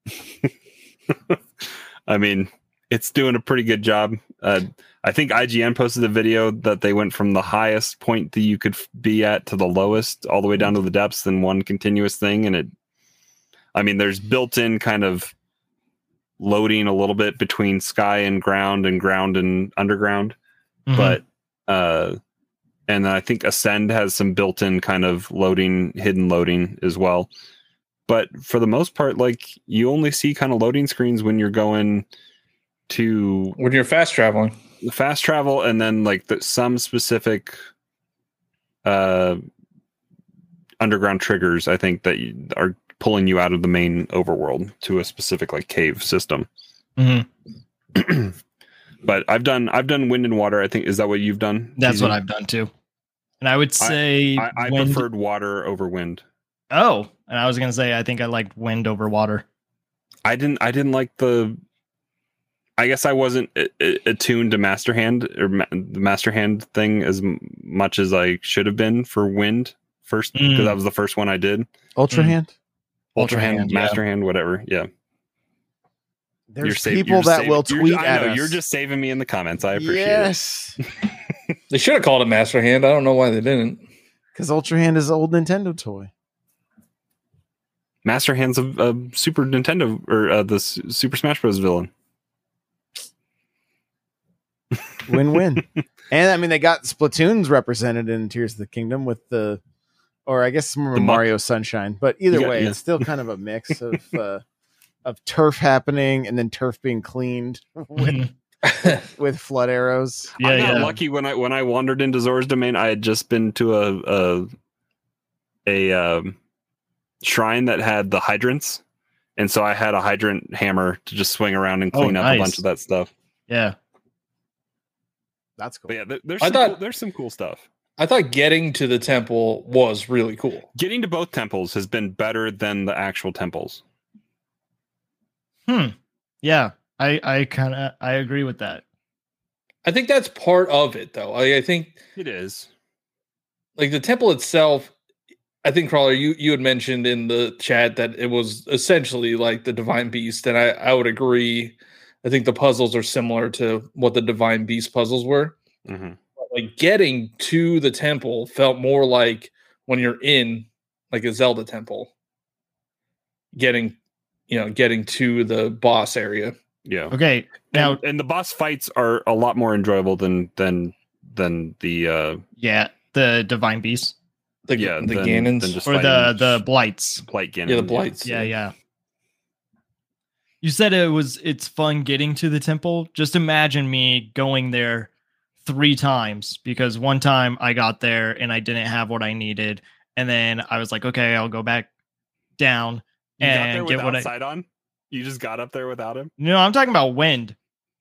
I mean, it's doing a pretty good job. Uh, I think I G N posted a video that they went from the highest point that you could be at to the lowest, all the way down to the depths in one continuous thing. And it, I mean, there's built-in kind of loading a little bit between sky and ground and ground and underground. Mm-hmm. But, uh, and I think Ascend has some built-in kind of loading, hidden loading as well. But for the most part, like you only see kind of loading screens when you're going to when you're fast traveling, fast travel, and then like the, some specific uh, underground triggers. I think that you, are pulling you out of the main overworld to a specific like cave system. Mm-hmm. But I've done I've done wind and water. I think is that what you've done? That's Easy? What I've done too. And I would say I, I, I wind... preferred water over wind. Oh, and I was gonna say I think I liked wind over water. I didn't. I didn't like the. I guess I wasn't attuned to Master Hand or ma- the Master Hand thing as much as I should have been for wind first because mm. that was the first one I did. Ultra mm. Hand, Ultra Hand, hand Master yeah. Hand, whatever. Yeah. There's you're sa- people that saving, will tweet I at know, us. You're just saving me in the comments. I appreciate yes. it. Yes. They should have called it Master Hand. I don't know why they didn't. Because Ultra Hand is an old Nintendo toy. Master Hand's a, a Super Nintendo or uh, the S- Super Smash Bros. Villain. Win-win. And I mean, they got Splatoons represented in Tears of the Kingdom with the or I guess more The muck. Mario Sunshine. But either Yeah, way, yeah. it's still kind of a mix of uh, of turf happening and then turf being cleaned with with flood arrows. Yeah, I got yeah. lucky when I when I wandered into Zora's Domain. I had just been to a a, a um, shrine that had the hydrants, and so I had a hydrant hammer to just swing around and Oh, clean up nice. a bunch of that stuff. Yeah. That's cool. But yeah, there, there's I some thought- cool, there's some cool stuff. I thought getting to the temple was really cool. Getting to both temples has been better than the actual temples. Hmm. Yeah. I, I kind of, I agree with that. I think that's part of it, though. I, I think It is. like the temple itself. I think Crawler, you you had mentioned in the chat that it was essentially like the Divine Beast, and I I would agree. I think the puzzles are similar to what the Divine Beast puzzles were. Mm-hmm. Like getting to the temple felt more like when you're in like a Zelda temple, getting, you know, getting to the boss area. Yeah. Okay. Now, and, and the boss fights are a lot more enjoyable than than than the uh yeah, the Divine Beast The, yeah the than, Ganons. than just or the, fighting the Blights. Blight Ganon. Yeah, the Blights. Yeah, yeah. You said it was it's fun getting to the temple. Just imagine me going there three times because one time I got there and I didn't have what I needed, and then I was like, okay, I'll go back down You got there and get without what I. side on. You just got up there without him. No, I'm talking about wind.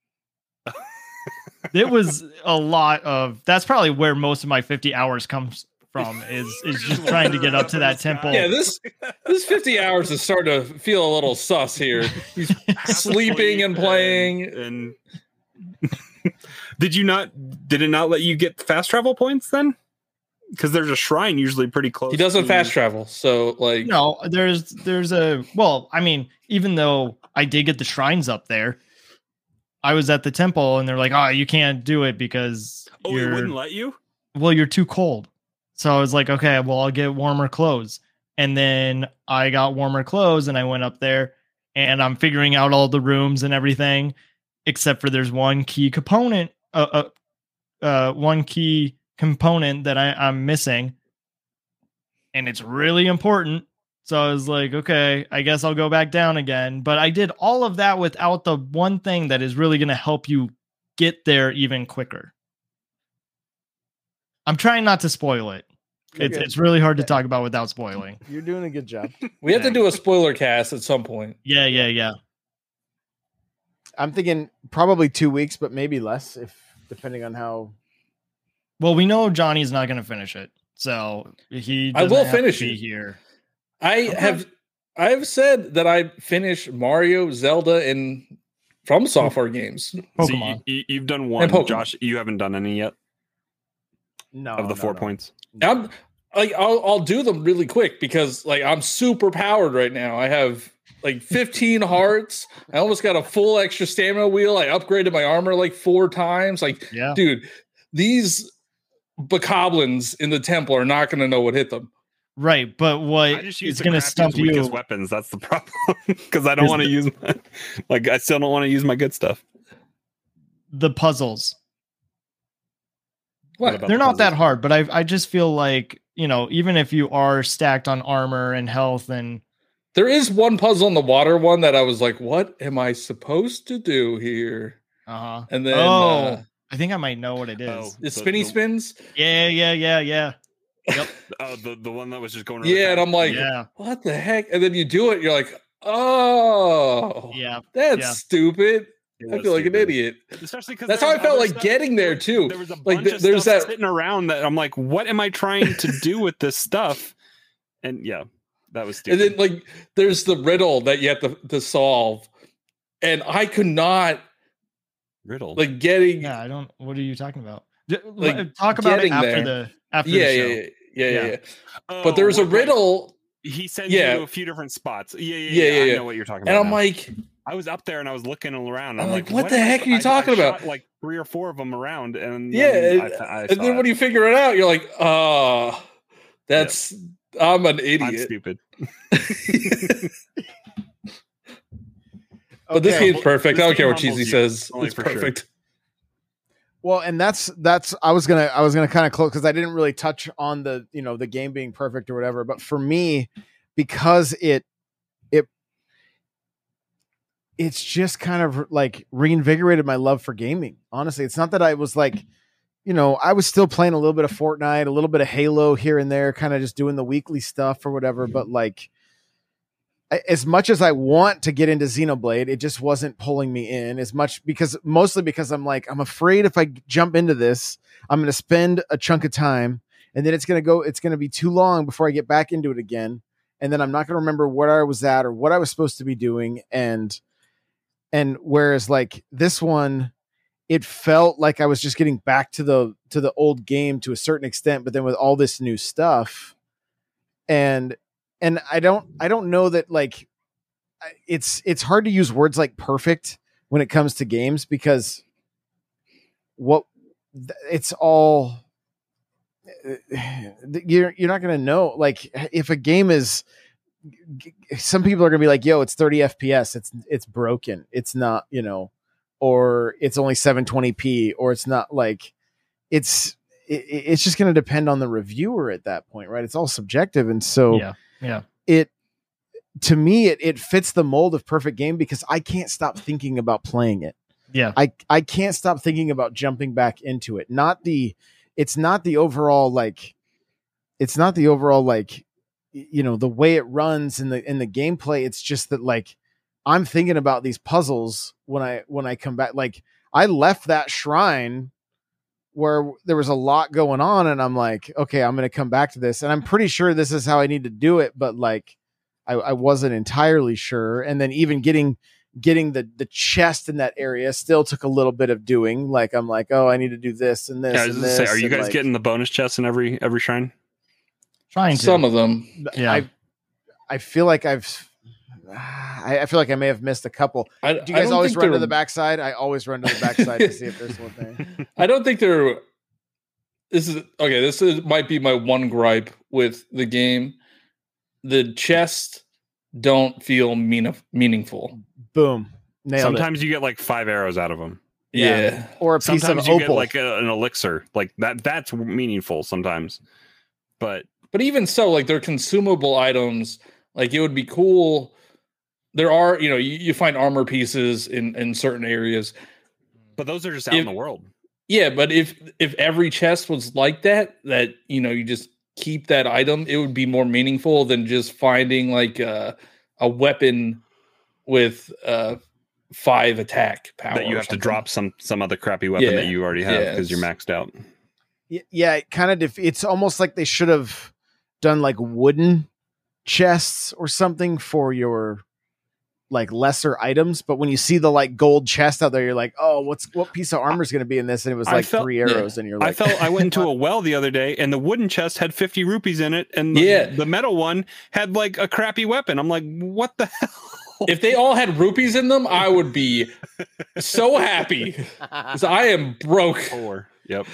It was a lot of. That's probably where most of my fifty hours comes from. Is is just trying to get up to that temple. Yeah, this this fifty hours is starting to feel a little sus here. He's sleeping and playing. And did you not? Did it not let you get fast travel points then? Because there's a shrine usually pretty close. He doesn't to- fast travel, so like No, there's there's a well, I mean, even though I did get the shrines up there, I was at the temple and they're like, "Oh, you can't do it because Oh, it you're wouldn't let you. well, you're too cold." So I was like, "Okay, well, I'll get warmer clothes." And then I got warmer clothes and I went up there and I'm figuring out all the rooms and everything, except for there's one key component, uh, uh, uh one key component that I, I'm missing, and it's really important. So I was like, okay, I guess I'll go back down again. But I did all of that without the one thing that is really going to help you get there even quicker. I'm trying not to spoil it. You're It's good. it's really hard to talk about without spoiling. You're doing a good job. we have to do a spoiler cast at some point. Yeah, yeah, yeah. I'm thinking probably two weeks, but maybe less, if depending on how. Well, we know Johnny's not going to finish it, so he. I doesn't will have to finish be it. here. I have I have said that I finished Mario, Zelda, and From Software games. So you, Pokemon. you, you've done one, And Pokemon. Josh. You haven't done any yet No, of the no, four no. points. I'm like I'll I'll do them really quick because like I'm super powered right now. I have like fifteen hearts. I almost got a full extra stamina wheel. I upgraded my armor like four times. Like, Yeah. dude, these bokoblins in the temple are not going to know what hit them. Right, but what I just use is the going to crappiest, stump weakest you? weapons. That's the problem because I don't Is want to the- use my, like I still don't want to use my good stuff. The puzzles. What What? about They're the not that puzzles? hard, but I I just feel like, you know, even if you are stacked on armor and health and There is one puzzle in the water one that I was like, what am I supposed to do here? uh-huh. And then oh, uh, I think I might know what it is. Oh. it's The- spinny the- spins. Yeah, yeah, yeah, yeah. Yep. Oh, the the one that was just going. Really Yeah, and fast. I'm like, yeah. what the heck? And then you do it, you're like, oh, Yeah. that's yeah. stupid. It I was feel like an stupid. idiot. Especially because That's how I felt like getting there too. There was a Like bunch th- of there's stuff that- sitting around that I'm like, what am I trying to do with this stuff? And yeah, that was And stupid. then like there's the riddle that you have to, to solve. And I could not Riddle. like getting Yeah, I don't what are you talking about? D- Like, l- talk about it getting after there. the after yeah, the yeah, show. yeah, yeah, yeah, Yeah. yeah. Oh, But there was a right, right. riddle, He sends Yeah. you to a few different spots. Yeah, yeah, Yeah, yeah. yeah, I yeah. know what you're talking and about. I'm now. like, I was up there and I was looking around. I'm I'm like, like, what the am I- heck are you I- talking I about? shot like three or four of them around, and yeah. then And, I, I and then saw when it. you figure it out, you're like, oh, that's I'm an I'm idiot. stupid. But this Okay. game's perfect. I This don't care game what Cheesy humbles you, says. only It's for sure. perfect. Well, and that's that's I was gonna I was gonna kind of close because I didn't really touch on the you know the game being perfect or whatever. But for me, because it it it's just kind of like reinvigorated my love for gaming. Honestly, it's not that I was like, you know, I was still playing a little bit of Fortnite, a little bit of Halo here and there, kind of just doing the weekly stuff or whatever. But like, as much as I want to get into Xenoblade, it just wasn't pulling me in as much because mostly because I'm like, I'm afraid if I jump into this, I'm going to spend a chunk of time and then it's going to go, it's going to be too long before I get back into it again. And then I'm not going to remember what I was at or what I was supposed to be doing. And, and whereas like this one, it felt like I was just getting back to the, to the old game to a certain extent, but then with all this new stuff and, And I don't, I don't know that like it's, it's hard to use words like perfect when it comes to games because what it's all you're, you're not going to know. Like if a game is, some people are going to be like, yo, it's thirty F P S. It's, it's broken. It's not, you know, or it's only seven twenty p or it's not like it's, it, it's just going to depend on the reviewer at that point, right? It's all subjective. And so, yeah. Yeah. It to me it it fits the mold of perfect game because I can't stop thinking about playing it. Yeah. I I can't stop thinking about jumping back into it. Not the it's not the overall like it's not the overall like you know the way it runs in the in the gameplay. It's just that like I'm thinking about these puzzles when I when I come back. Like I left that shrine where there was a lot going on and I'm like, okay, I'm going to come back to this. And I'm pretty sure this is how I need to do it. But like, I, I wasn't entirely sure. And then even getting, getting the, the chest in that area still took a little bit of doing. Like, I'm like, oh, I need to do this and this. Yeah, I was and gonna this. say, are you and guys like, getting the bonus chests in every, every shrine? Trying to. Some of them. Yeah. I, I feel like I've, I, I feel like I may have missed a couple. I, Do you guys I always run to they're- the backside? I always run to the backside to see if there's one thing. I don't think they're. This is okay. This is might be my one gripe with the game. The chests don't feel mean, meaningful. Boom. Nailed Sometimes it. you get like five arrows out of them. Yeah. Yeah. Or a piece Sometimes of you opal. get like a, an elixir, like that. That's meaningful sometimes. But But even so, like they're consumable items. Like it would be cool. There are, you know, you, you find armor pieces in, in certain areas. but those are just out If- in the world. Yeah, but if if every chest was like that, that you know, you just keep that item, it would be more meaningful than just finding like a a weapon with uh five attack power. That you or have to something. drop some some other crappy weapon Yeah, that you already have yeah, because you're it's- maxed out. Y- yeah, it kind of def- it's almost like they should have done like wooden chests or something for your like lesser items, but when you see the like gold chest out there, you're like, oh, what's what piece of armor is going to be in this? And it was I like felt- three arrows, and you're like, I felt I went into a well the other day, and the wooden chest had fifty rupees in it, and the, Yeah. the metal one had like a crappy weapon. I'm like, what the hell? If they all had rupees in them, I would be so happy. 'Cause I am broke. Four. Yep.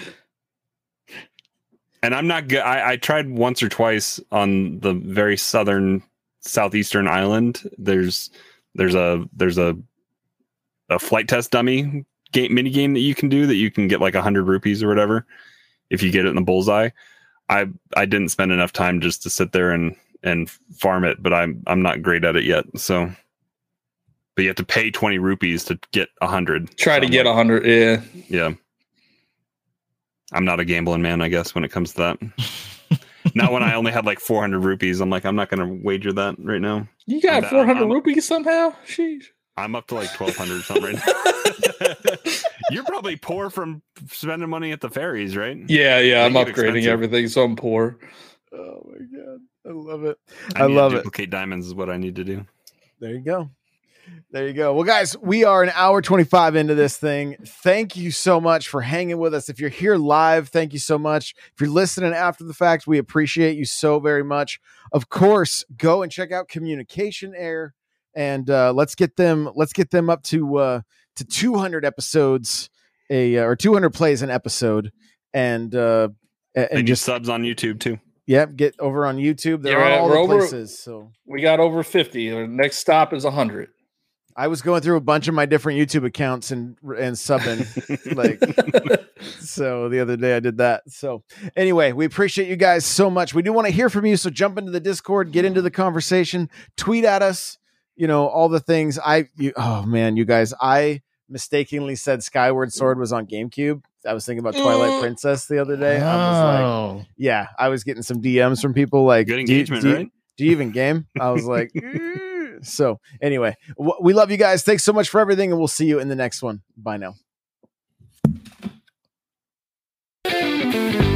And I'm not good. I, I tried once or twice on the very southern southeastern island. There's there's a there's a a flight test dummy game mini game that you can do that you can get like a hundred rupees or whatever if you get it in the bullseye. I I didn't spend enough time just to sit there and and farm it, but I'm I'm not great at it yet. So, but you have to pay twenty rupees to get a hundred. Try So to I'm get a like, hundred. Yeah. yeah. I'm not a gambling man, I guess, when it comes to that. Not when I only had like four hundred rupees. I'm like, I'm not going to wager that right now. You got I'm- four hundred I'm- rupees somehow? Sheesh. I'm up to like twelve hundred or something right now. You're probably poor from spending money at the ferries, right? Yeah, yeah. I'm They get upgrading expensive. everything, so I'm poor. oh my god, I love it. I, I need love to it. duplicate diamonds is what I need to do. There you go. There you go. Well, guys, we are an hour twenty-five into this thing. Thank you so much for hanging with us. If you're here live, thank you so much. If you're listening after the fact, we appreciate you so very much. Of course, go and check out Communication Air, and uh, let's get them. Let's get them up to uh, to two hundred episodes, a uh, or two hundred plays an episode, and uh, and They do just subs on YouTube too. yep, get over on YouTube. They're Yeah, on all we're the over- places. So We got over fifty. Our next stop is one hundred. I was going through a bunch of my different YouTube accounts and and subbing like so the other day I did that. So anyway, we appreciate you guys so much. We do want to hear from you, so jump into the Discord, get into the conversation, tweet at us, you know, all the things. I you, oh man, you guys, I mistakenly said Skyward Sword was on GameCube. I was thinking about Twilight Princess the other day. Oh. I was like, yeah, I was getting some D Ms from people like, Good engagement, do you, right? Do you, do you even game? I was like, so anyway, w- we love you guys. Thanks so much for everything, and we'll see you in the next one. Bye now.